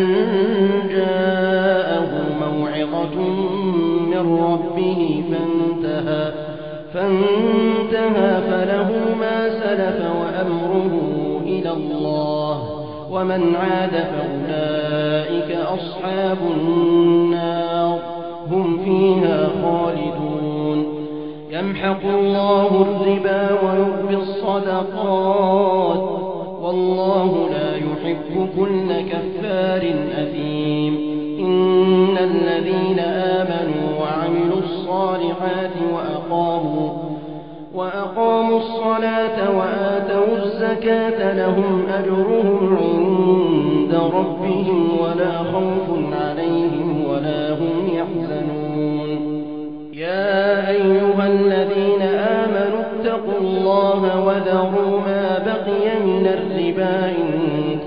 جاءه موعظة من ربه فانتهى فله ما سلف وأمره إلى الله ومن عاد فأولئك أصحاب النار هم فيها خالدون يمحق الله الربا ويربي الصدقات والله لا يحب كل كفار أثيم إن الذين آمنوا وعملوا الصالحات وأقاموا الصلاة وآتوا الزكاة لهم أجرهم عند ربهم ولا خوف عليهم ولا هم يحزنون يا أيها الذين آمنوا اتقوا الله وذروا ما بقي من الربا إن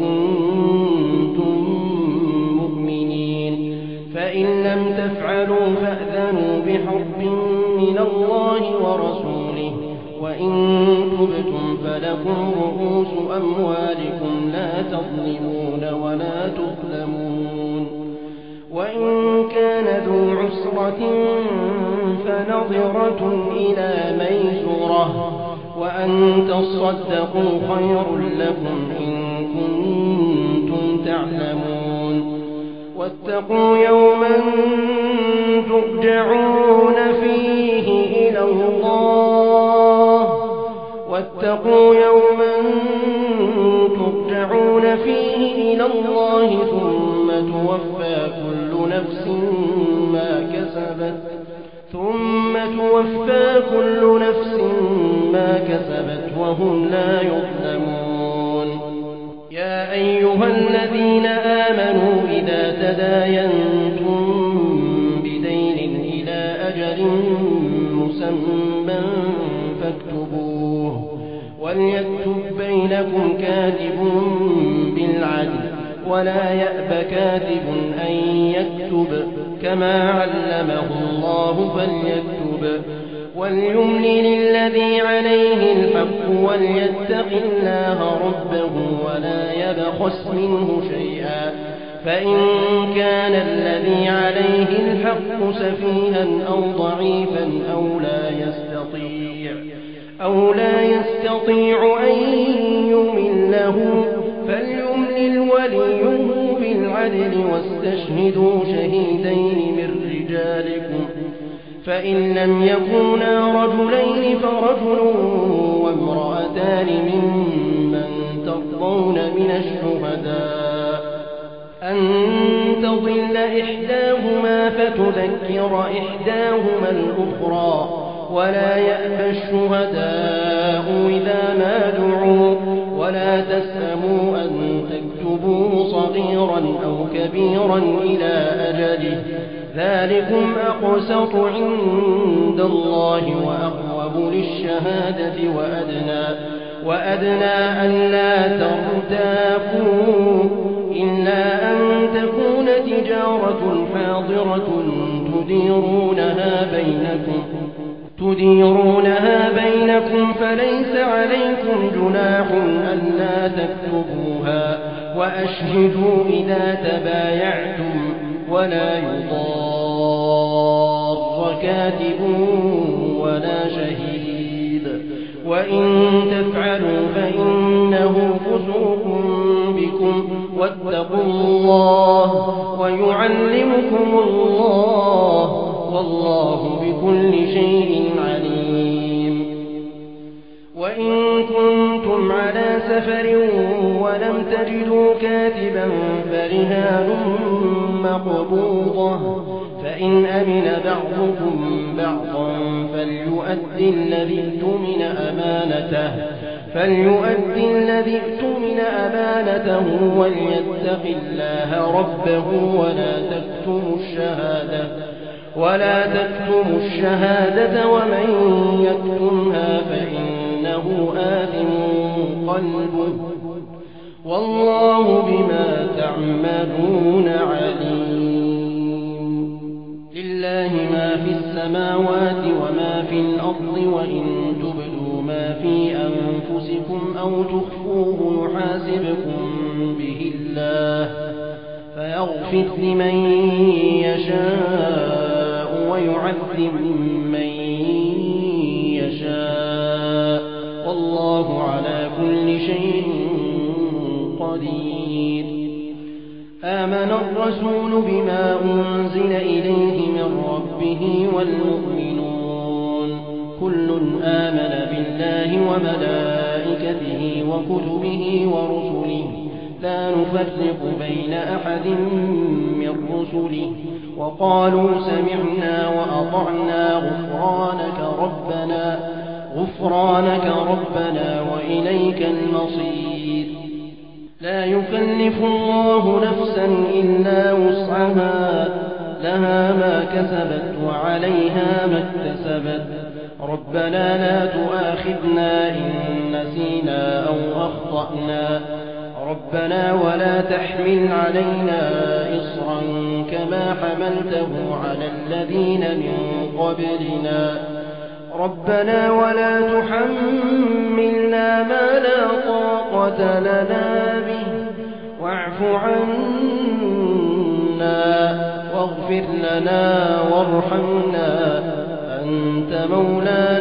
كنتم مؤمنين فإن لم تفعلوا فأذنوا بحرب من الله ورسوله وإن تبتم فلكم رؤوس أموالكم لا تظلمون ولا تظلمون وإن كان ذو عسرة فنظرة إلى ميسرة وأن تصدقوا خير لكم إن كنتم تعلمون واتقوا يوما ترجعون فيه إلى الله ثم توفى كل نفس ما كسبت وهم لا يظلمون يا أيها الذين آمنوا إذا تداينتم بدين إلى أجل مسمى فاكتبوه وليكتب بينكم كاتب بالعدل ولا يأب كاتب أن يكتب كما علمه الله فليكتب وليملل الذي عليه الحق وليتق الله ربه ولا يبخس منه شيئا فإن كان الذي عليه الحق سفيها أو ضعيفا أو لا يستطيع أن يمله فليملل وليه بالعدل واستشهدوا شهيدين من رجالكم فإن لم يكونا رجلين فرجل وامرأتان ممن ترضون من الشهداء أن تضل إحداهما فتذكر إحداهما الأخرى ولا يأبى الشهداء إذا ما دعوا ولا تسأموا أن تكتبوه صغيرا أو كبيرا إلى أجله ذلكم أقسط عند الله وأقوم للشهادة وأدنى أن لا ترتابوا إلا أن تكون تجارة حاضرة تديرونها بينكم فليس عليكم جناح ألا تكتبوها وأشهدوا إذا تبايعتم ولا يضار كاتب ولا شهيد وإن تفعلوا فإنه فسوق بكم واتقوا الله ويعلمكم الله والله بكل شيء عليم وإن كنتم على سفر ولم تجدوا كاتبا فرهان مقبوضة فإن أمن بعضكم بعضا فليؤدي الذي اؤتمن أمانته وليتق الله ربه ولا تكتموا الشهادة ومن يكتمها فإنه فإنه آثم قلبه والله بما تعملون عليم. لله ما في السماوات وما في الأرض وإن تبدوا ما في أنفسكم أو تخفوه يحاسبكم به الله فيغفر لمن يشاء ويعذب من يشاء والله على كل شيء قدير. آمن الرسول بما أنزل إليه من ربه والمؤمنون كل آمن بالله وملائكته وكتبه ورسله لا نفرق بين أحد من رسله وقالوا سمعنا وأطعنا غفرانك ربنا وإليك المصير. لا يكلف الله نفسا إلا وسعها لها ما كسبت وعليها ما اكتسبت ربنا لا تؤاخذنا إن نسينا أو أخطأنا ربنا ولا تحمل علينا إصرا كما حملته على الذين من قبلنا ربنا ولا تحملنا ما لا طاقة لنا به واعف عنا واغفر لنا وارحمنا أنت مولانا